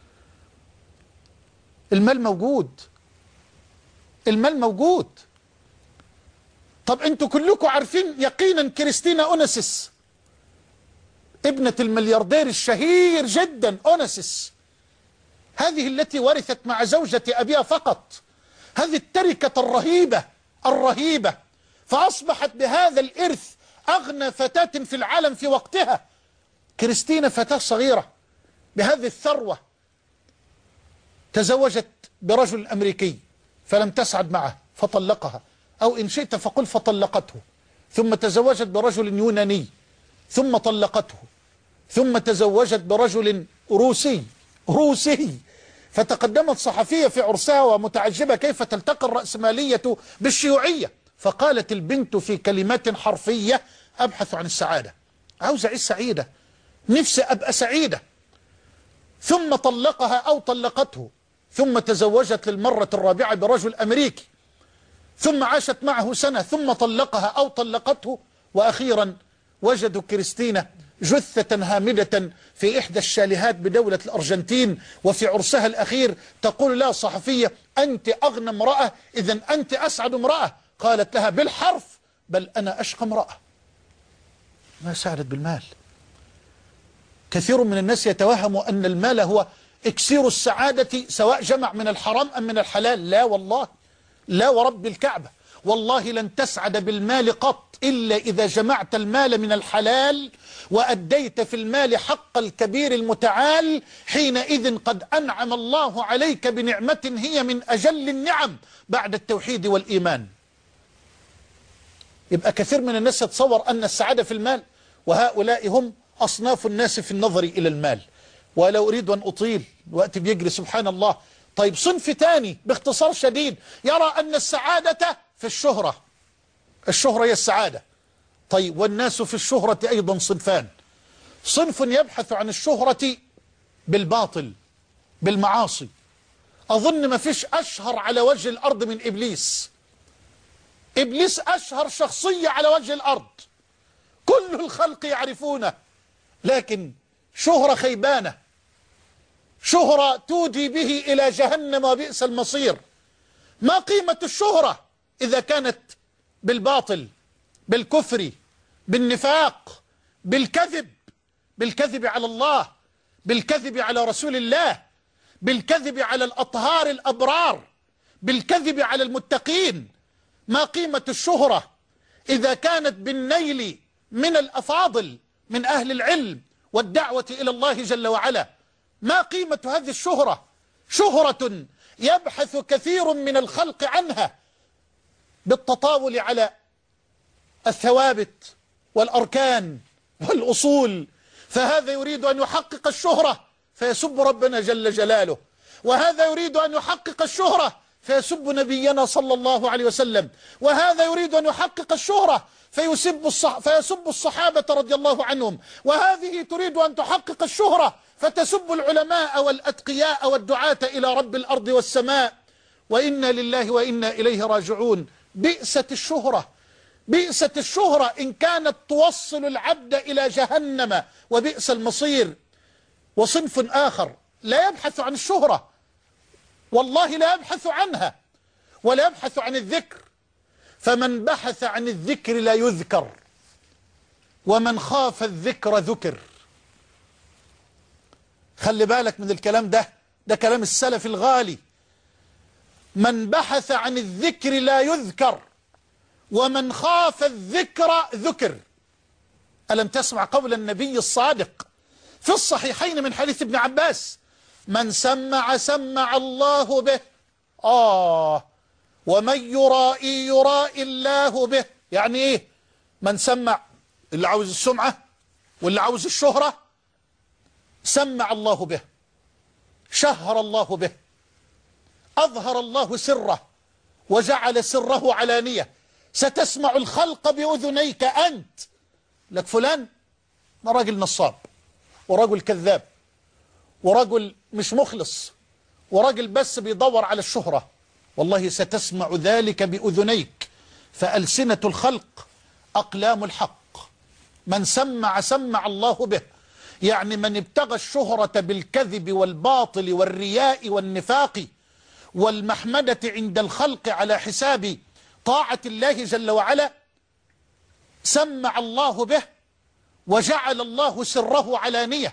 المال موجود، المال موجود. طب انتوا كلكم عارفين يقينا كريستينا أوناسيس ابنة الملياردير الشهير جدا أوناسيس، هذه التي ورثت مع زوجة أبيها فقط هذه التركة الرهيبة الرهيبة، فأصبحت بهذا الإرث أغنى فتاة في العالم في وقتها. كريستينا فتاة صغيرة بهذه الثروة تزوجت برجل أمريكي فلم تسعد معه فطلقها، أو إن شئت فقل فطلقته، ثم تزوجت برجل يوناني ثم طلقته، ثم تزوجت برجل روسي فتقدمت صحفية في عرسها ومتعجبة كيف تلتقي الرأسمالية بالشيوعية، فقالت البنت في كلمات حرفية أبحث عن السعادة، عاوز أعيش سعيدة، نفسي أبقى سعيدة. ثم طلقها أو طلقته، ثم تزوجت للمرة الرابعة برجل أمريكي، ثم عاشت معه سنة، ثم طلقها أو طلقته، وأخيرا وجدوا كريستينا جثة هامدة في إحدى الشاليهات بدولة الأرجنتين، وفي عرسها الأخير تقول لها صحفية أنت أغنى امرأة، إذن أنت أسعد امرأة. قالت لها بالحرف بل أنا أشقى امرأة. ما سعدت بالمال. كثير من الناس يتوهم أن المال هو إكسير السعادة سواء جمع من الحرام أم من الحلال. لا والله، لا ورب الكعبة، والله لن تسعد بالمال قط إلا إذا جمعت المال من الحلال وأديت في المال حق الكبير المتعال، حينئذ قد أنعم الله عليك بنعمة هي من أجل النعم بعد التوحيد والإيمان. يبقى كثير من الناس يتصور أن السعادة في المال، وهؤلاء هم أصناف الناس في النظر إلى المال. ولا أريد أن أطيل، الوقت بيجري سبحان الله. طيب صنف تاني باختصار شديد يرى أن السعادة في الشهرة، الشهرة هي السعادة. طيب والناس في الشهرة أيضا صنفان، صنف يبحث عن الشهرة بالباطل بالمعاصي. أظن ما فيش أشهر على وجه الأرض من إبليس. إبليس أشهر شخصية على وجه الأرض، كل الخلق يعرفونه، لكن شهرة خيبانة، شهرة تودي به إلى جهنم وبئس المصير. ما قيمة الشهرة إذا كانت بالباطل بالكفر بالنفاق بالكذب، بالكذب على الله، بالكذب على رسول الله، بالكذب على الأطهار الأبرار، بالكذب على المتقين. ما قيمة الشهرة إذا كانت بالنيل من الأفاضل من أهل العلم والدعوة إلى الله جل وعلا؟ ما قيمة هذه الشهرة؟ شهرة يبحث كثير من الخلق عنها بالتطاول على الثوابت والأركان والأصول، فهذا يريد أن يحقق الشهرة فيسب ربنا جل جلاله، وهذا يريد أن يحقق الشهرة فيسب نبينا صلى الله عليه وسلم، وهذا يريد أن يحقق الشهرة فيسب الصحابة رضي الله عنهم، وهذه تريد أن تحقق الشهرة فتسب العلماء والأتقياء والدعاة إلى رب الأرض والسماء. وإنا لله وإنا إليه راجعون. بئست الشهرة، بئست الشهرة إن كانت توصل العبد إلى جهنم وبئس المصير. وصنف آخر لا يبحث عن الشهرة، والله لا يبحث عنها ولا يبحث عن الذكر، فمن بحث عن الذكر لا يذكر، ومن خاف الذكر ذكر. خلي بالك من الكلام ده كلام السلف الغالي. من بحث عن الذكر لا يذكر، ومن خاف الذكر ذكر. ألم تسمع قول النبي الصادق في الصحيحين من حديث ابن عباس: من سمع سمع الله به، ومن يرائي يرائي الله به. يعني ايه؟ من سمع، اللي عاوز السمعة واللي عاوز الشهرة، سمع الله به. شهر الله به، أظهر الله سره وجعل سره علانية. ستسمع الخلق بأذنيك أنت، لك فلان راجل نصاب ورجل كذاب ورجل مش مخلص ورجل بس بيدور على الشهرة، والله ستسمع ذلك بأذنيك. فألسنة الخلق أقلام الحق، من سمع سمع الله به. يعني من ابتغى الشهرة بالكذب والباطل والرياء والنفاق والمحمدة عند الخلق على حساب طاعة الله جل وعلا، سمع الله به وجعل الله سره علانية،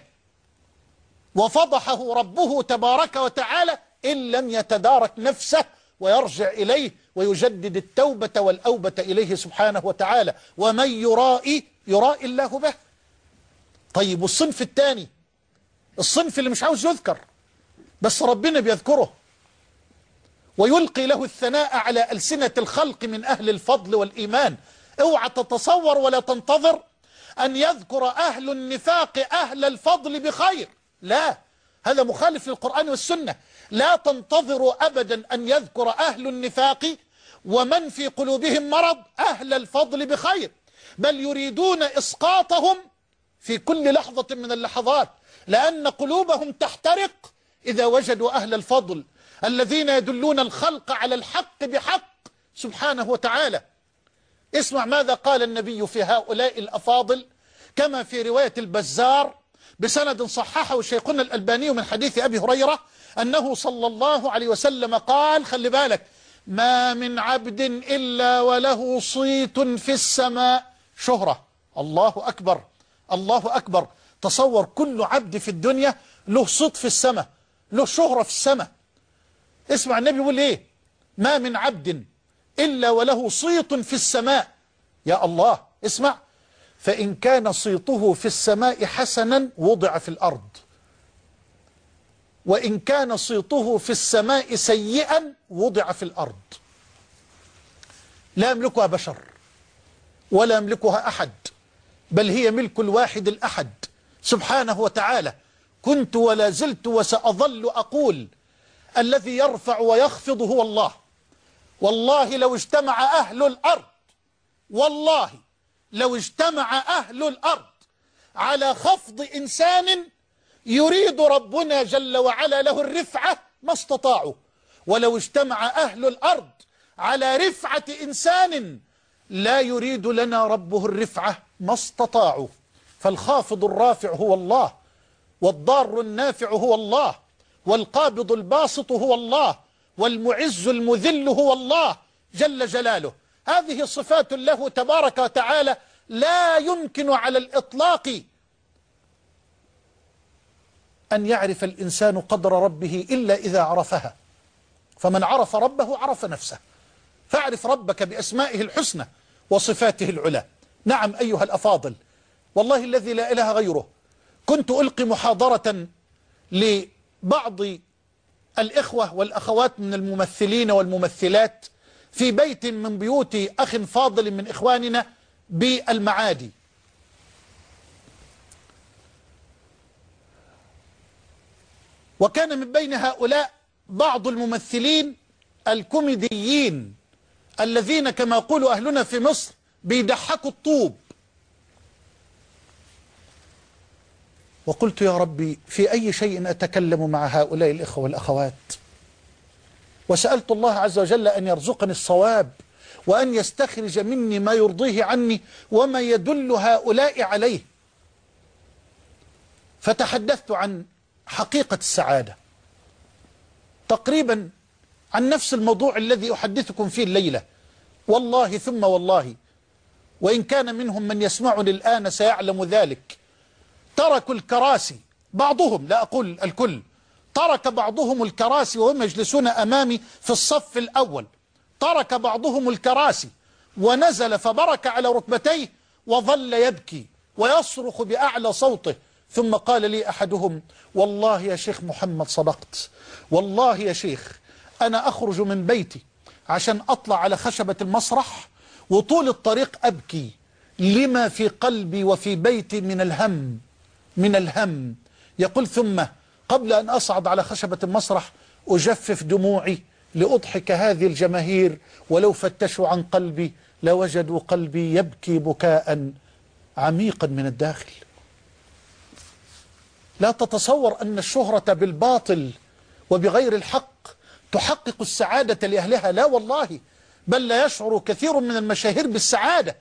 وفضحه ربه تبارك وتعالى إن لم يتدارك نفسه ويرجع إليه ويجدد التوبة والأوبة إليه سبحانه وتعالى. ومن يرائي الله به. طيب والصنف الثاني، الصنف اللي مش عاوز يذكر بس ربنا بيذكره ويلقي له الثناء على ألسنة الخلق من أهل الفضل والإيمان. اوعى تتصور ولا تنتظر أن يذكر أهل النفاق أهل الفضل بخير، لا، هذا مخالف للقرآن والسنة. لا تنتظروا أبدا أن يذكر أهل النفاق ومن في قلوبهم مرض أهل الفضل بخير، بل يريدون إسقاطهم في كل لحظة من اللحظات، لأن قلوبهم تحترق إذا وجدوا أهل الفضل الذين يدلون الخلق على الحق بحق سبحانه وتعالى. اسمع ماذا قال النبي في هؤلاء الأفاضل كما في رواية البزار بسند صححه شيخنا الألباني من حديث أبي هريرة أنه صلى الله عليه وسلم قال، خلي بالك، ما من عبد إلا وله صيت في السماء شهرة. الله أكبر، الله أكبر. تصور كل عبد في الدنيا له صيت في السماء، له شهرة في السماء. اسمع النبي يقول ايه، ما من عبد إلا وله صيت في السماء. يا الله، اسمع، فإن كان صيته في السماء حسنا وضع في الأرض، وإن كان صيته في السماء سيئا وضع في الأرض. لا يملكها بشر ولا يملكها أحد، بل هي ملك الواحد الأحد سبحانه وتعالى. كنت ولا زلت وسأظل أقول الذي يرفع ويخفض هو الله. والله لو اجتمع أهل الأرض، والله لو اجتمع أهل الأرض على خفض إنسان يريد ربنا جل وعلا له الرفعة ما استطاعوا، ولو اجتمع أهل الأرض على رفعة إنسان لا يريد لنا ربه الرفعة ما استطاعوا. فالخافض الرافع هو الله، والضار النافع هو الله، والقابض الباسط هو الله، والمعز المذل هو الله جل جلاله. هذه صفات له تبارك وتعالى لا يمكن على الإطلاق أن يعرف الإنسان قدر ربه إلا إذا عرفها. فمن عرف ربه عرف نفسه. فاعرف ربك بأسمائه الحسنى وصفاته العلى. نعم أيها الأفاضل، والله الذي لا إله غيره، كنت ألقي محاضرة لبعض الإخوة والأخوات من الممثلين والممثلات في بيت من بيوت أخ فاضل من إخواننا بالمعادي. وكان من بين هؤلاء بعض الممثلين الكوميديين الذين كما يقول أهلنا في مصر بيضحكوا الطوب. وقلت يا ربي في أي شيء أتكلم مع هؤلاء الإخوة والأخوات، وسألت الله عز وجل أن يرزقني الصواب وأن يستخرج مني ما يرضيه عني وما يدل هؤلاء عليه. فتحدثت عن حقيقة السعادة، تقريبا عن نفس الموضوع الذي أحدثكم فيه الليلة. والله ثم والله، وإن كان منهم من يسمعني الآن سيعلم ذلك، تركوا الكراسي، بعضهم، لا أقول الكل، ترك بعضهم الكراسي وهم يجلسون أمامي في الصف الأول، ترك بعضهم الكراسي ونزل فبرك على ركبتيه وظل يبكي ويصرخ بأعلى صوته. ثم قال لي أحدهم: والله يا شيخ محمد صدقت، والله يا شيخ أنا أخرج من بيتي عشان أطلع على خشبة المسرح وطول الطريق أبكي لما في قلبي وفي بيتي من الهم، من الهم. يقول: ثم قبل أن أصعد على خشبة المسرح أجفف دموعي لأضحك هذه الجماهير، ولو فتشوا عن قلبي لوجدوا قلبي يبكي بكاء عميقا من الداخل. لا تتصور أن الشهرة بالباطل وبغير الحق تحقق السعادة لأهلها، لا والله، بل لا يشعر كثير من المشاهير بالسعادة.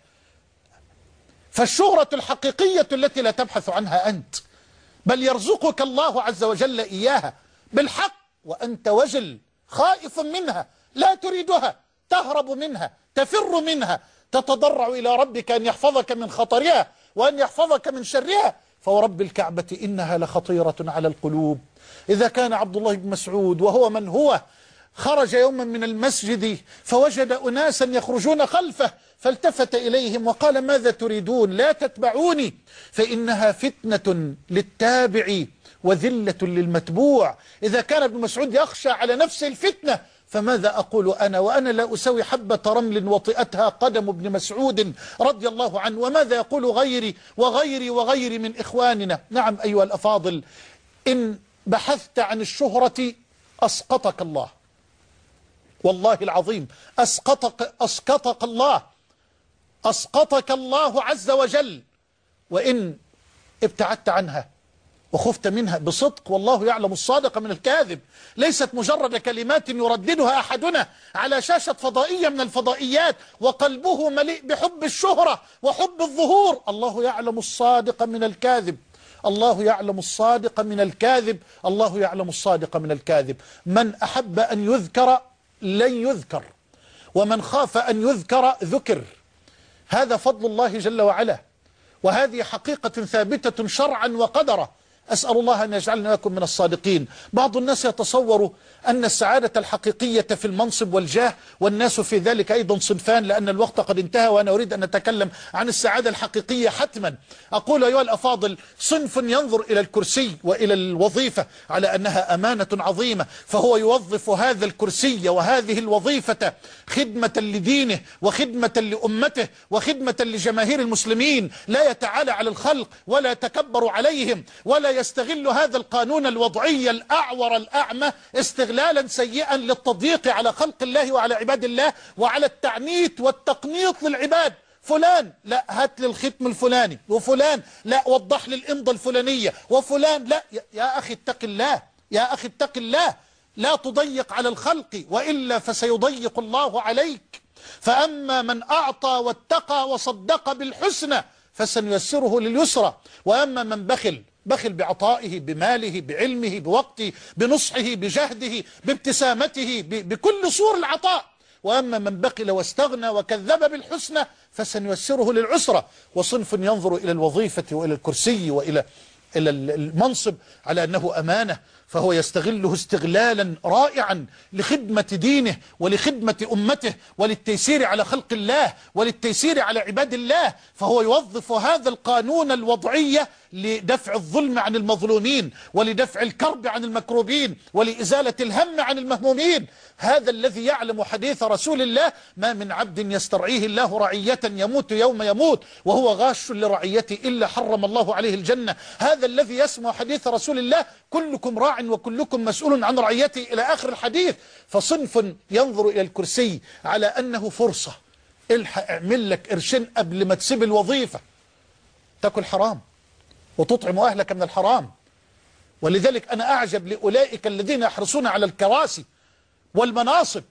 فالشهرة الحقيقية التي لا تبحث عنها أنت، بل يرزقك الله عز وجل إياها بالحق وأنت وجل خائف منها، لا تريدها، تهرب منها، تفر منها، تتضرع إلى ربك أن يحفظك من خطرها وأن يحفظك من شرها. فورب الكعبة إنها لخطيرة على القلوب. إذا كان عبد الله بن مسعود وهو من هو خرج يوما من المسجد فوجد أناسا يخرجون خلفه، فالتفت إليهم وقال: ماذا تريدون؟ لا تتبعوني فإنها فتنة للتابع وذلة للمتبوع. إذا كان ابن مسعود يخشى على نفسه الفتنة، فماذا أقول أنا وأنا لا أسوي حبة رمل وطئتها قدم ابن مسعود رضي الله عنه؟ وماذا يقول غيري وغيري وغيري من إخواننا؟ نعم أيها الأفاضل، إن بحثت عن الشهرة أسقطك الله، والله العظيم أسقطك الله، أسقطك الله عز وجل. وإن ابتعدت عنها وخفت منها بصدق، والله يعلم الصادق من الكاذب. ليست مجرد كلمات يرددها أحدنا على شاشة فضائية من الفضائيات وقلبه مليء بحب الشهرة وحب الظهور. الله يعلم الصادق من الكاذب، الله يعلم الصادق من الكاذب، الله يعلم الصادق من الكاذب. من أحب أن يذكر لن يذكر، ومن خاف أن يذكر ذكر. هذا فضل الله جل وعلا، وهذه حقيقة ثابتة شرعا وقدرا. أسأل الله أن يجعلنا لكم من الصادقين. بعض الناس يتصور أن السعادة الحقيقية في المنصب والجاه، والناس في ذلك أيضا صنفان، لأن الوقت قد انتهى وأنا أريد أن نتكلم عن السعادة الحقيقية حتما. أقول أيها الأفاضل: صنف ينظر إلى الكرسي وإلى الوظيفة على أنها أمانة عظيمة، فهو يوظف هذا الكرسي وهذه الوظيفة خدمة لدينه وخدمة لأمته وخدمة لجماهير المسلمين، لا يتعالى على الخلق ولا يتكبر عليهم، ولا يستغل هذا القانون الوضعي الأعور الأعمى استغلالا سيئا للتضييق على خلق الله وعلى عباد الله وعلى التعنيت والتقنيط للعباد. فلان لا هات لي الختم الفلاني، وفلان لا وضح لي الإمضة الفلانية، وفلان لا. يا أخي اتق الله، يا أخي اتق الله، لا تضيق على الخلق وإلا فسيضيق الله عليك. فأما من أعطى واتقى وصدق بالحسنى فسنيسره لليسرى، وأما من بخل بعطائه، بماله، بعلمه، بوقته، بنصحه، بجهده، بابتسامته، بكل صور العطاء، وأما من بخل واستغنى وكذب بالحسنى فسنيسره للعسرى. وصنف ينظر إلى الوظيفة وإلى الكرسي وإلى المنصب على أنه أمانة، فهو يستغله استغلالا رائعا لخدمة دينه ولخدمة أمته وللتيسير على خلق الله وللتيسير على عباد الله، فهو يوظف هذا القانون الوضعي لدفع الظلم عن المظلومين ولدفع الكرب عن المكروبين ولإزالة الهم عن المهمومين. هذا الذي يعلم حديث رسول الله: ما من عبد يسترعيه الله رعية يموت يوم يموت وهو غاش لرعيته إلا حرم الله عليه الجنة. هذا الذي يسمع حديث رسول الله: كلكم راع وكلكم مسؤول عن رعيته، إلى آخر الحديث. فصنف ينظر إلى الكرسي على أنه فرصة، الحق اعمل لك قرشين قبل ما تسيب الوظيفة، تاكل حرام وتطعم أهلك من الحرام. ولذلك أنا أعجب لأولئك الذين يحرصون على الكراسي والمناصب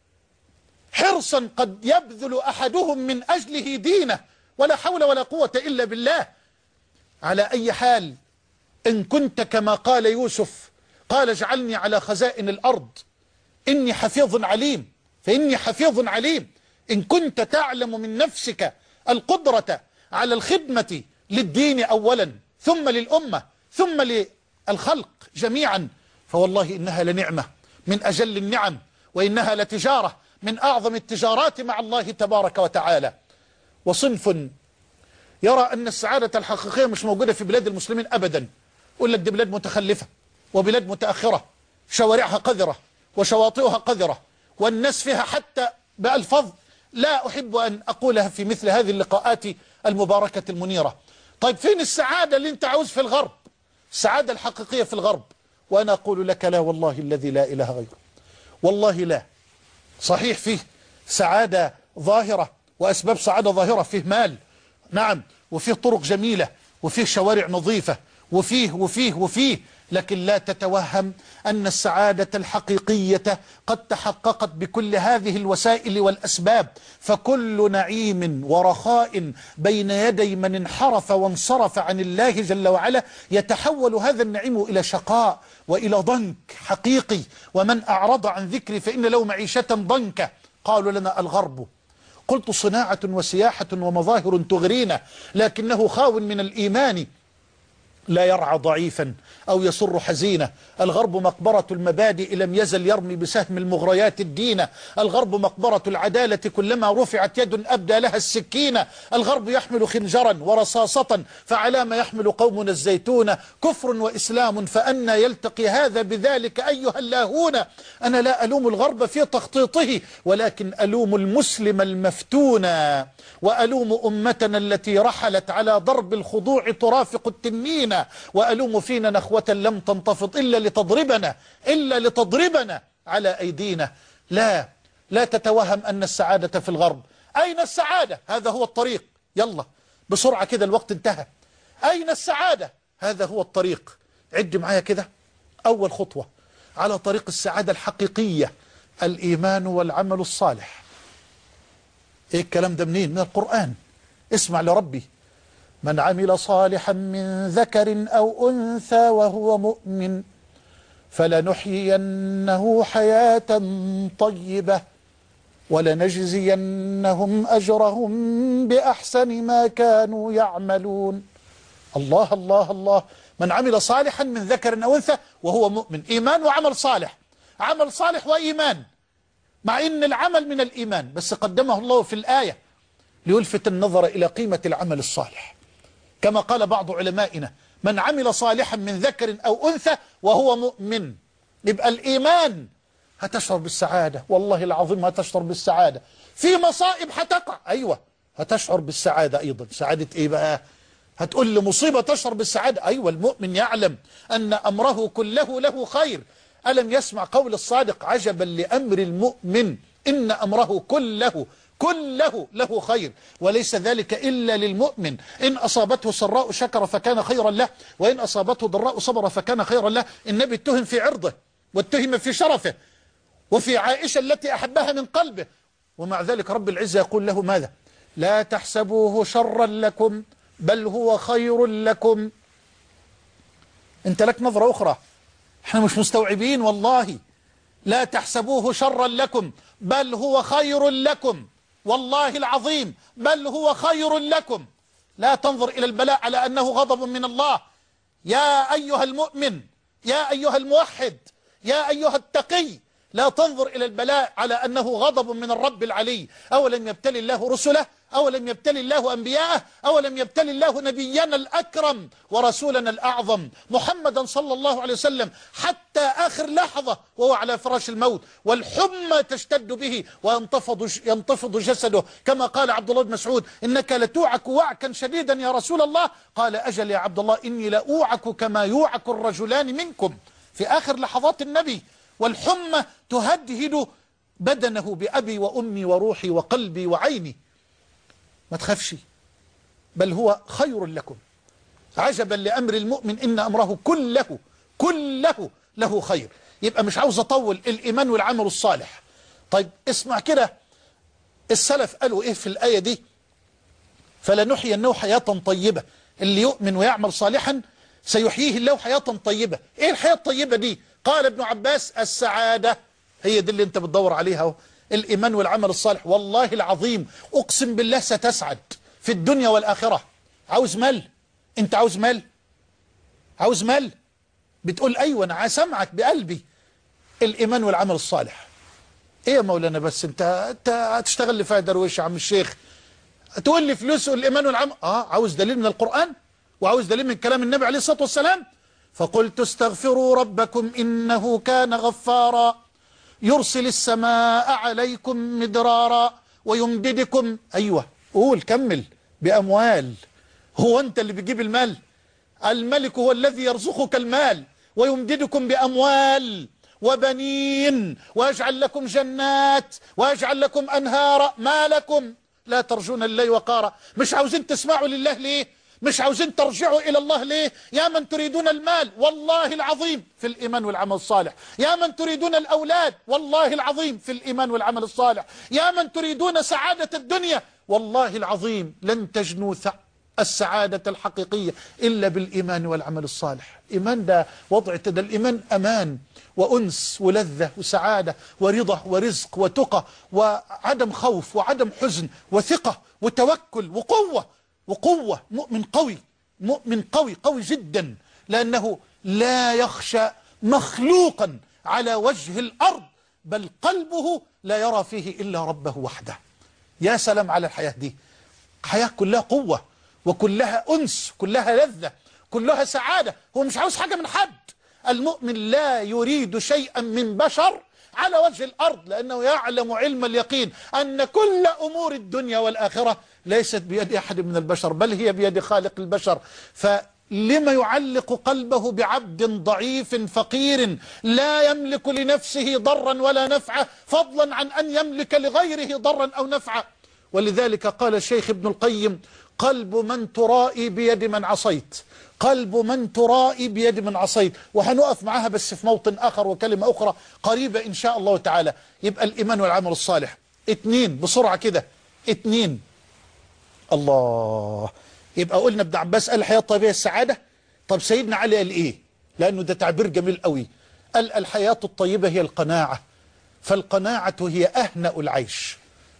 حرصا قد يبذل أحدهم من أجله دينه، ولا حول ولا قوة إلا بالله. على أي حال، إن كنت كما قال يوسف: قال اجعلني على خزائن الأرض إني حفيظ عليم، فإني حفيظ عليم. إن كنت تعلم من نفسك القدرة على الخدمة للدين أولا، ثم للأمة، ثم للخلق جميعا، فوالله إنها لنعمة من أجل النعم، وإنها لتجارة من أعظم التجارات مع الله تبارك وتعالى. وصنف يرى أن السعادة الحقيقية مش موجودة في بلاد المسلمين أبدا، يقول لك دي بلاد متخلفة وبلاد متأخرة، شوارعها قذرة وشواطئها قذرة والناس فيها حتى بألفاظ لا أحب أن أقولها في مثل هذه اللقاءات المباركة المنيرة. طيب فين السعادة اللي انت عاوز في الغرب؟ السعادة الحقيقية في الغرب، وأنا أقول لك لا والله الذي لا إله غيره، والله لا. صحيح فيه سعادة ظاهرة وأسباب سعادة ظاهرة، فيه مال، نعم، وفيه طرق جميلة، وفيه شوارع نظيفة، وفيه، لكن لا تتوهم أن السعادة الحقيقية قد تحققت بكل هذه الوسائل والأسباب. فكل نعيم ورخاء بين يدي من انحرف وانصرف عن الله جل وعلا يتحول هذا النعيم إلى شقاء وإلى ضنك حقيقي. ومن أعرض عن ذكري فإن له معيشة ضنكا. قالوا لنا الغرب، قلت صناعة وسياحة ومظاهر تغرينا، لكنه خاو من الإيمان، لا يرعى ضعيفا أو يسر حزينة. الغرب مقبرة المبادئ، لم يزل يرمي بسهم المغريات الدين. الغرب مقبرة العدالة، كلما رفعت يد أبدى لها السكينة. الغرب يحمل خنجرا ورصاصة، فعلى ما يحمل قومنا الزيتون. كفر وإسلام، فأنا يلتقي هذا بذلك أيها اللاهون. أنا لا ألوم الغرب في تخطيطه، ولكن ألوم المسلم المفتون، وألوم أمتنا التي رحلت على ضرب الخضوع ترافق التنين، وألوم فينا نخوة لم تنتفض إلا لتضربنا على أيدينا. لا تتوهم أن السعادة في الغرب. أين السعادة؟ هذا هو الطريق. يلا بسرعة كده، الوقت انتهى. أين السعادة؟ هذا هو الطريق. عد معايا كده. أول خطوة على طريق السعادة الحقيقية الإيمان والعمل الصالح. إيه الكلام ده منين؟ من القرآن. اسمع لربي: من عمل صالحا من ذكر أو أنثى وهو مؤمن فلنحيينه حياة طيبة ولنجزينهم أجرهم بأحسن ما كانوا يعملون. الله الله الله. من عمل صالحا من ذكر أو أنثى وهو مؤمن. إيمان وعمل صالح، عمل صالح وإيمان، مع إن العمل من الإيمان، بس قدمه الله في الآية ليلفت النظر إلى قيمة العمل الصالح. كما قال بعض علمائنا: من عمل صالحا من ذكر أو أنثى وهو مؤمن. يبقى الإيمان هتشعر بالسعادة، والله العظيم هتشعر بالسعادة. في مصائب هتقع، أيوة هتشعر بالسعادة أيضا. سعادة إيه بقى؟ هتقول لي مصيبة تشعر بالسعادة؟ أيوة، المؤمن يعلم أن أمره كله له خير. ألم يسمع قول الصادق: عجبا لأمر المؤمن إن أمره كله له خير، وليس ذلك إلا للمؤمن. إن أصابته سراء شكر فكان خيرا له، وإن أصابته ضراء صبر فكان خيرا له. النبي اتهم في عرضه واتهم في شرفه وفي عائشة التي أحبها من قلبه، ومع ذلك رب العزة يقول له ماذا؟ لا تحسبوه شرا لكم بل هو خير لكم. انت لك نظرة أخرى، احنا مش مستوعبين والله. لا تحسبوه شرا لكم بل هو خير لكم، والله العظيم بل هو خير لكم. لا تنظر إلى البلاء على أنه غضب من الله. يا أيها المؤمن، يا أيها الموحد، يا أيها التقي، لا تنظر إلى البلاء على أنه غضب من الرب العلي. أولم يبتلي الله رسله؟ أولم يبتلي الله أنبياءه؟ أولم يبتلي الله نبينا الأكرم ورسولنا الأعظم محمدا صلى الله عليه وسلم حتى آخر لحظة وهو على فراش الموت، والحمى تشتد به وينتفض جسده، كما قال عبد الله بن مسعود: إنك لتوعك وعكا شديدا يا رسول الله. قال: أجل يا عبد الله، إني لأوعك كما يوعك الرجلان منكم. في آخر لحظات النبي، والحمى تهدهد بدنه بأبي وأمي وروحي وقلبي وعيني. ما تخافش، بل هو خير لكم. عجبا لأمر المؤمن إن أمره كله له خير. يبقى مش عاوز أطول، الإيمان والعمل الصالح. طيب اسمع كده، السلف قالوا إيه في الآية دي؟ فلنحيينه حياة طيبة. اللي يؤمن ويعمل صالحا سيحييه الله حياة طيبة. إيه الحياة الطيبة دي؟ قال ابن عباس: السعادة. هي دي اللي انت بتدور عليها، الإيمان والعمل الصالح. والله العظيم أقسم بالله ستسعد في الدنيا والآخرة. عاوز مال؟ انت عاوز مال؟ عاوز مال؟ بتقول أيوة أنا سامعك بقلبي. الإيمان والعمل الصالح. إيه يا مولانا بس انت هتشتغل لي فيها درويش يا عم الشيخ؟ تقول لي فلوس والإيمان والعمل؟ عاوز دليل من القرآن وعاوز دليل من كلام النبي عليه الصلاة والسلام. فقلت استغفروا ربكم إنه كان غفارا يرسل السماء عليكم مدرارا ويمددكم، أيوة قول كمل، بأموال. هو أنت اللي بتجيب المال؟ الملك هو الذي يرزقك المال، ويمددكم بأموال وبنين ويجعل لكم جنات ويجعل لكم أنهارا. ما لكم لا ترجون لله وقارا؟ مش عاوزين تسمعوا لله ليه؟ مش عاوزين ترجعوا إلى الله ليه؟ يا من تريدون المال والله العظيم في الإيمان والعمل الصالح، يا من تريدون الأولاد والله العظيم في الإيمان والعمل الصالح، يا من تريدون سعادة الدنيا والله العظيم لن تجنوا السعادة الحقيقية إلا بالإيمان والعمل الصالح. إيمان ده وضع ده، الإيمان أمان وأنس ولذة وسعادة ورضا ورزق وتقى وعدم خوف وعدم حزن وثقة وتوكل وقوة. مؤمن قوي، مؤمن قوي قوي جدا، لأنه لا يخشى مخلوقا على وجه الأرض، بل قلبه لا يرى فيه إلا ربه وحده. يا سلام على الحياة دي، حياة كلها قوة وكلها أنس، كلها لذة، كلها سعادة. هو مش عاوز حاجة من حد. المؤمن لا يريد شيئا من بشر على وجه الأرض، لأنه يعلم علم اليقين أن كل أمور الدنيا والآخرة ليست بيد أحد من البشر، بل هي بيد خالق البشر. فلما يعلق قلبه بعبد ضعيف فقير لا يملك لنفسه ضرا ولا نفعا، فضلا عن أن يملك لغيره ضرا أو نفعا؟ ولذلك قال الشيخ ابن القيم: قلب من ترائي بيد من عصيت، قلب من ترائي بيد من عصيت. وهنقف معها بس في موطن آخر وكلمة أخرى قريبة إن شاء الله تعالى. يبقى الإيمان والعمل الصالح. 2 بسرعة كده، 2. الله. يبقى قلنا ابن عباس قال الحياة الطيبة السعادة. طب سيدنا علي قال إيه؟ لأنه ده تعبير جميل قوي. قال الحياة الطيبة هي القناعة، فالقناعة هي أهنأ العيش.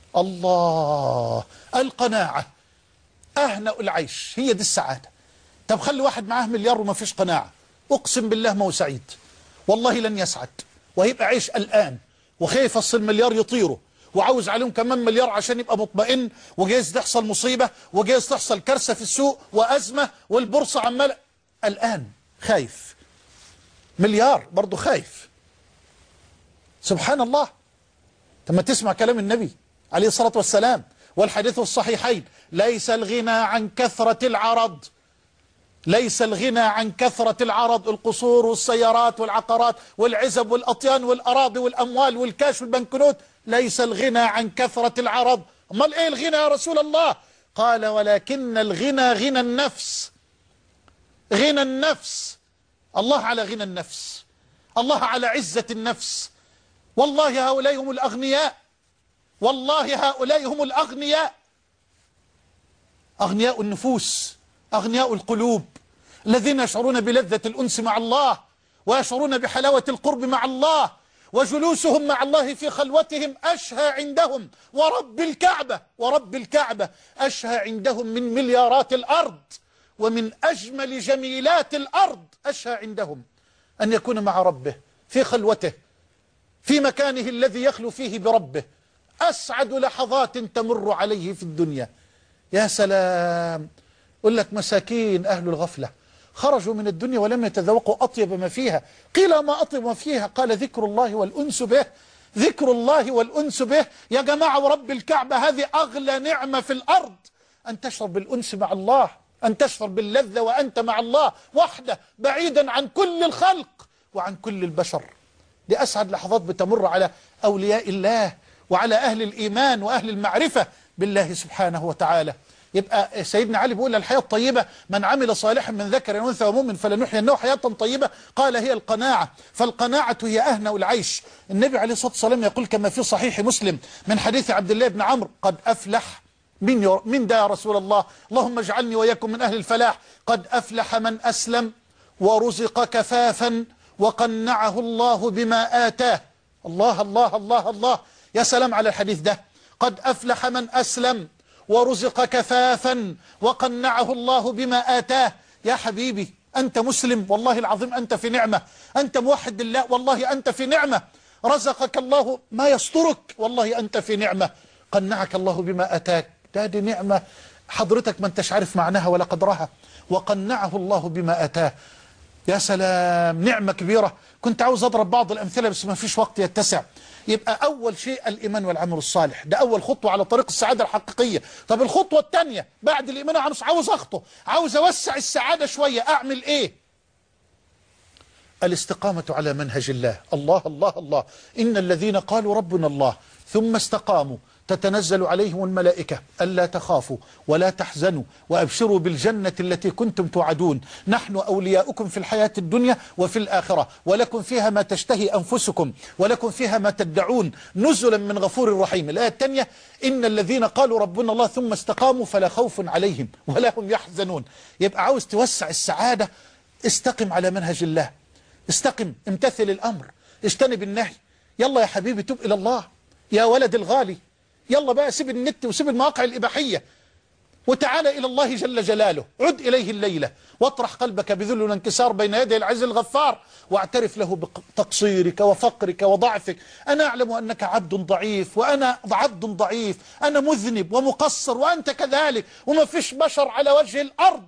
الله. القناعة أهنأ العيش، هي دي السعادة. طب خلي واحد معاه مليار وما فيش قناعة، أقسم بالله ما هو سعيد، والله لن يسعد، وهيبقى عيش قلقان وخايف أصل المليار يطيره، وعاوز عليهم كمان مليار عشان يبقى مطمئن، وجايز تحصل مصيبة وجايز تحصل كارثة في السوق وأزمة والبورصة عمالة، قلقان خايف. مليار برضه خايف. سبحان الله. لما تسمع كلام النبي عليه الصلاة والسلام والحديث الصحيحين: ليس الغنى عن كثرة العرض، ليس الغنى عن كثرة العرض، القصور والسيارات والعقارات والعزب والأطيان والأراضي والأموال والكاش والبنكنوت، ليس الغنى عن كثرة العرض. امال ايه الغنى يا رسول الله؟ قال: ولكن الغنى غنى النفس. غنى النفس. الله على غنى النفس، الله على عزة النفس. والله هؤلاء هم الأغنياء، والله هؤلاء هم الأغنياء، أغنياء النفوس، أغنياء القلوب، الذين يشعرون بلذة الأنس مع الله، ويشعرون بحلاوة القرب مع الله، وجلوسهم مع الله في خلوتهم أشهى عندهم، ورب الكعبة، ورب الكعبة أشهى عندهم من مليارات الأرض، ومن أجمل جميلات الأرض أشهى عندهم أن يكون مع ربه في خلوته، في مكانه الذي يخلو فيه بربه. أسعد لحظات تمر عليه في الدنيا. يا سلام. يقول لك: مساكين أهل الغفلة خرجوا من الدنيا ولم يتذوقوا أطيب ما فيها. قيل: ما أطيب ما فيها؟ قال: ذكر الله والأنس به. ذكر الله والأنس به. يا جماعة ورب الكعبة، هذه أغلى نعمة في الأرض، أن تشعر بالأنس مع الله، أن تشعر باللذة وأنت مع الله وحده، بعيدا عن كل الخلق وعن كل البشر. دي أسعد لحظات بتمر على أولياء الله وعلى أهل الإيمان وأهل المعرفة بالله سبحانه وتعالى. يبقى سيدنا علي بيقول: الحياة الطيبة من عمل صالحا من ذكر أو أنثى ومؤمن فلنحيينه حياة طيبة. قال: هي القناعة، فالقناعة هي أهنأ العيش. النبي عليه الصلاة والسلام يقول كما في صحيح مسلم من حديث عبد الله بن عمرو: قد أفلح. من ده يا رسول الله؟ اللهم اجعلني وإياكم من أهل الفلاح. قد أفلح من أسلم ورزق كفافا وقنعه الله بما آتاه. الله الله الله الله. يا سلام على الحديث ده. قد أفلح من أسلم ورزق كفافا وقنعه الله بما آتاه. يا حبيبي، أنت مسلم والله العظيم أنت في نعمة، أنت موحد لله والله أنت في نعمة، رزقك الله ما يسترك والله أنت في نعمة، قنعك الله بما آتاك، دي نعمة حضرتك ما انتش عارف معناها ولا قدرها. وقنعه الله بما آتاه. يا سلام، نعمة كبيرة. كنت عاوز أضرب بعض الأمثلة بس ما فيش وقت يتسع. يبقى أول شيء الإيمان والعمل الصالح، ده أول خطوة على طريق السعادة الحقيقية. طب الخطوة الثانية بعد الإيمان والعمل، عاوز أخطو، عاوز أوسع السعادة شوية، أعمل إيه؟ الاستقامة على منهج الله. الله الله الله، إن الذين قالوا ربنا الله ثم استقاموا تتنزل عليهم الملائكة ألا تخافوا ولا تحزنوا وأبشروا بالجنة التي كنتم توعدون، نحن أولياؤكم في الحياة الدنيا وفي الآخرة، ولكم فيها ما تشتهي أنفسكم ولكم فيها ما تدعون، نزلا من غفور رحيم. الآية الثانية إن الذين قالوا ربنا الله ثم استقاموا فلا خوف عليهم ولا هم يحزنون. يبقى عاوز توسع السعادة، استقم على منهج الله، استقم، امتثل الأمر، اجتنب النهي. يلا يا حبيبي توب إلى الله يا ولد الغالي، يلا بقى سيب النت وسيب المواقع الإباحية وتعال إلى الله جل جلاله، عد إليه الليلة واطرح قلبك بذل وانكسار بين يدي العز الغفار، واعترف له بتقصيرك وفقرك وضعفك. أنا أعلم أنك عبد ضعيف وأنا عبد ضعيف، أنا مذنب ومقصر وأنت كذلك، وما فيش بشر على وجه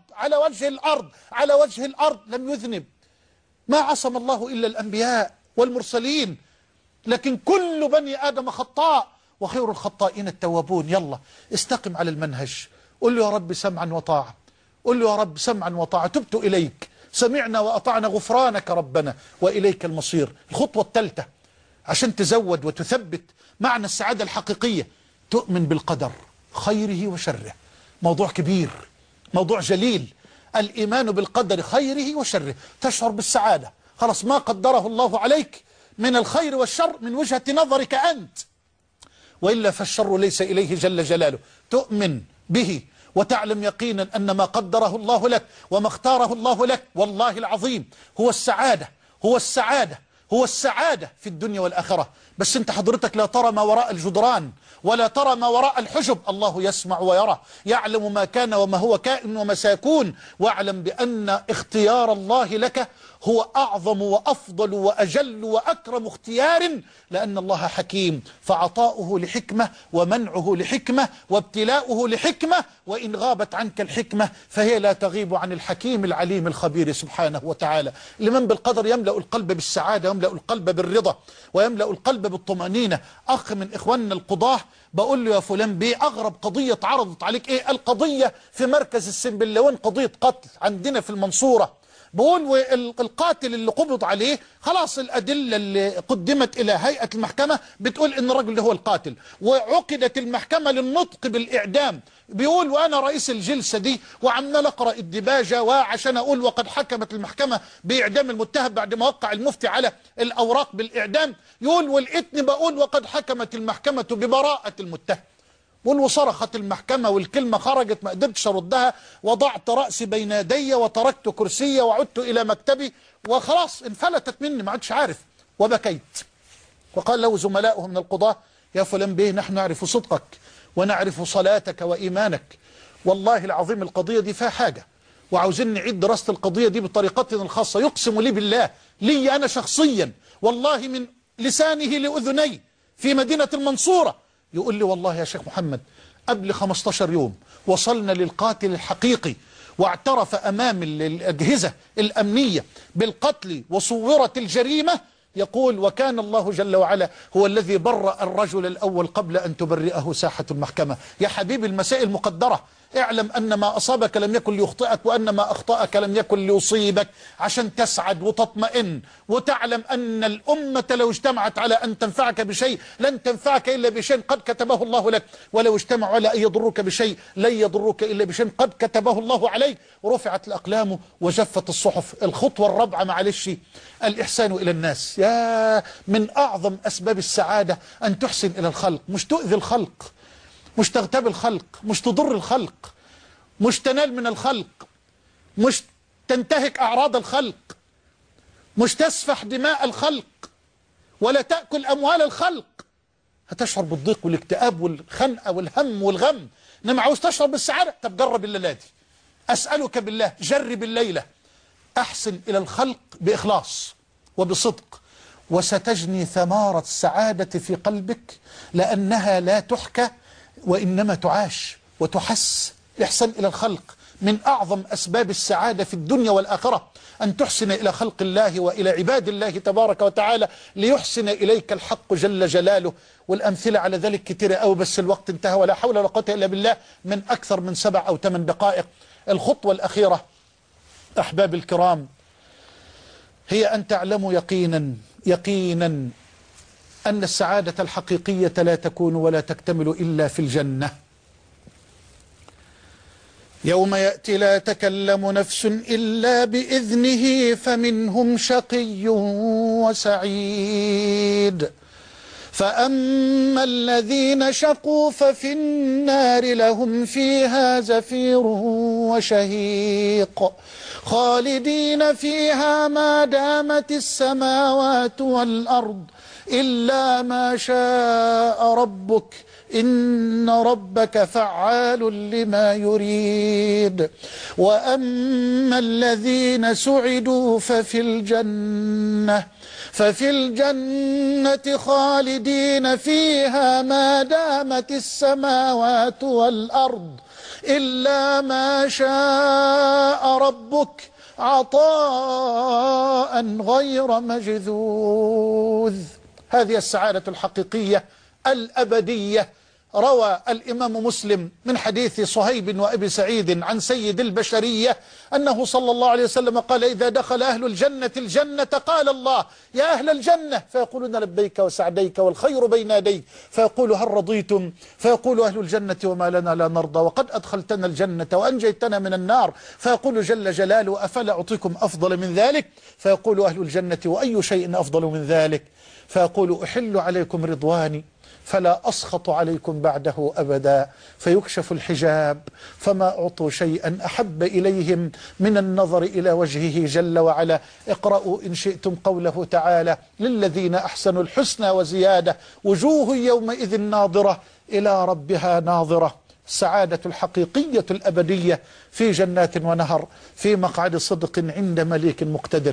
الأرض لم يذنب. ما عصم الله إلا الأنبياء والمرسلين، لكن كل بني آدم خطاء وخير الخطائين التوابون. يلا استقم على المنهج، قل له يا رب سمعا وطاعة، قل له يا رب سمعا وطاعة، تبت إليك، سمعنا وأطعنا غفرانك ربنا وإليك المصير. الخطوة الثالثة عشان تزود وتثبت معنى السعادة الحقيقية، تؤمن بالقدر خيره وشره. موضوع كبير، موضوع جليل، الإيمان بالقدر خيره وشره. تشعر بالسعادة، خلاص ما قدره الله عليك من الخير والشر من وجهة نظرك أنت، وإلا فالشر ليس إليه جل جلاله. تؤمن به وتعلم يقينا أن ما قدره الله لك وما اختاره الله لك والله العظيم هو السعادة، هو السعادة في الدنيا والآخرة. بس انت حضرتك لا ترى ما وراء الجدران ولا ترى ما وراء الحجب. الله يسمع ويرى، يعلم ما كان وما هو كائن وما سيكون. واعلم بأن اختيار الله لك هو أعظم وأفضل وأجل وأكرم اختيار، لأن الله حكيم، فعطاؤه لحكمة ومنعه لحكمة وابتلاؤه لحكمة، وإن غابت عنك الحكمة فهي لا تغيب عن الحكيم العليم الخبير سبحانه وتعالى. لمن بالقدر يملأ القلب بالسعادة ويملأ القلب بالرضا ويملأ القلب بالطمأنينة. أخ من إخواننا القضاة بقول له يا فلان بيه، أغرب قضية اتعرضت عليك إيه؟ القضية في مركز السنبلاوين، قضية قتل عندنا في المنصورة. بقول القاتل اللي قبض عليه خلاص الأدلة اللي قدمت إلى هيئة المحكمة بتقول إن الرجل ده هو القاتل، وعقدت المحكمة للنطق بالإعدام. بيقول وأنا رئيس الجلسة دي وعمال أقرأ الدباجة وعشان أقول وقد حكمت المحكمة بإعدام المتهم بعد ما وقع المفتي على الأوراق بالإعدام، يقول ولقيتني بقول وقد حكمت المحكمة ببراءة المتهم. وصرخت المحكمة والكلمة خرجت ما قدرتش أردها، وضعت رأسي بين يدي وتركت كرسي وعدت إلى مكتبي وخلاص انفلتت مني ما عدتش عارف، وبكيت. وقال له زملاؤه من القضاة يا فلان بيه نحن نعرف صدقك ونعرف صلاتك وإيمانك، والله العظيم القضية دي فيها حاجة وعاوزين نعيد دراسة القضية دي بطريقتنا الخاصة. يقسم لي بالله، لي أنا شخصيا والله من لسانه لأذني في مدينة المنصورة يقول لي والله يا شيخ محمد قبل 15 يوم وصلنا للقاتل الحقيقي واعترف أمام الأجهزة الأمنية بالقتل وصورت الجريمة. يقول وكان الله جل وعلا هو الذي برأ الرجل الأول قبل أن تبرئه ساحة المحكمة. يا حبيبي المسائل مقدرة، اعلم أن ما أصابك لم يكن ليخطئك وأن ما أخطأك لم يكن ليصيبك، عشان تسعد وتطمئن وتعلم أن الأمة لو اجتمعت على أن تنفعك بشيء لن تنفعك إلا بشيء قد كتبه الله لك، ولو اجتمعوا على أن يضروك بشيء لن يضروك إلا بشيء قد كتبه الله عليك. ورفعت الأقلام وجفت الصحف. الخطوة الرابعة معلش الإحسان إلى الناس. يا من أعظم أسباب السعادة أن تحسن إلى الخلق، مش تؤذي الخلق، مش تغتاب الخلق، مش تضر الخلق، مش تنال من الخلق، مش تنتهك أعراض الخلق، مش تسفح دماء الخلق، ولا تأكل أموال الخلق. هتشعر بالضيق والاكتئاب والخنقة والهم والغم، إنما عاوز تشعر بالسعادة. طب جرب الليلة دي، أسألك بالله جرب الليلة، أحسن إلى الخلق بإخلاص وبصدق، وستجني ثمار السعادة في قلبك، لأنها لا تحكى وإنما تعاش وتحس. إحسان إلى الخلق من أعظم أسباب السعادة في الدنيا والآخرة، أن تحسن إلى خلق الله وإلى عباد الله تبارك وتعالى ليحسن إليك الحق جل جلاله. والأمثلة على ذلك كتيرة أوي، بس الوقت انتهى ولا حول ولا قوة إلا بالله، من أكثر من 7 أو 8 دقائق. الخطوة الأخيرة أحباب الكرام، هي أن تعلموا يقينا أن السعادة الحقيقية لا تكون ولا تكتمل إلا في الجنة. يوم يأتي لا تكلم نفس إلا بإذنه فمنهم شقي وسعيد. فأما الذين شقوا ففي النار لهم فيها زفير وشهيق خالدين فيها ما دامت السماوات والأرض إلا ما شاء ربك إن ربك فعال لما يريد. وأما الذين سعدوا ففي الجنة خالدين فيها ما دامت السماوات والأرض إلا ما شاء ربك عطاء غير مجذوذ. هذه السعادة الحقيقية الأبدية. روى الإمام مسلم من حديث صهيب وأبي سعيد عن سيد البشرية أنه صلى الله عليه وسلم قال: إذا دخل أهل الجنة قال الله: يا أهل الجنة، فيقولون: لبيك وسعديك والخير بين يديك. فيقول: هل رضيتم؟ فيقول أهل الجنة: وما لنا لا نرضى، وقد أدخلتنا الجنة وأنجيتنا من النار. فيقول جل جلاله: أفلا أعطيكم أفضل من ذلك؟ فيقول أهل الجنة: وأي شيء أفضل من ذلك؟ فيقول: أحل عليكم رضواني فلا أسخط عليكم بعده أبدا. فيكشف الحجاب فما أعطوا شيئا أحب إليهم من النظر إلى وجهه جل وعلا. اقرأوا إن شئتم قوله تعالى: للذين أحسنوا الحسنى وزيادة وجوه يومئذ ناظرة إلى ربها ناظرة. السعادة الحقيقية الأبدية في جنات ونهر في مقعد صدق عند مليك مقتدر.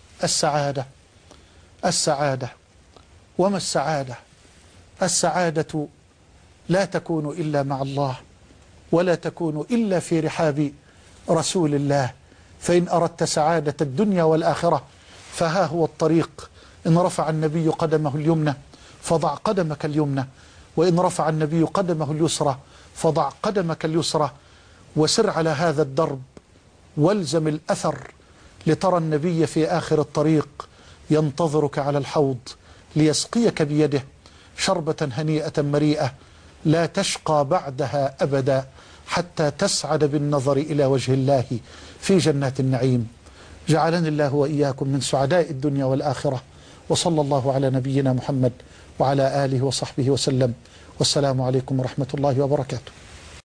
السعادة وما السعادة؟ السعادة لا تكون إلا مع الله، ولا تكون إلا في رحاب رسول الله. فإن أردت سعادة الدنيا والآخرة فها هو الطريق. إن رفع النبي قدمه اليمنى فضع قدمك اليمنى، وإن رفع النبي قدمه اليسرى فضع قدمك اليسرى، وسر على هذا الدرب والزم الأثر لترى النبي في آخر الطريق ينتظرك على الحوض ليسقيك بيده شربة هنيئة مريئة لا تشقى بعدها أبدا، حتى تسعد بالنظر إلى وجه الله في جنات النعيم. جعلني الله وإياكم من سعداء الدنيا والآخرة، وصلى الله على نبينا محمد وعلى آله وصحبه وسلم، والسلام عليكم ورحمة الله وبركاته.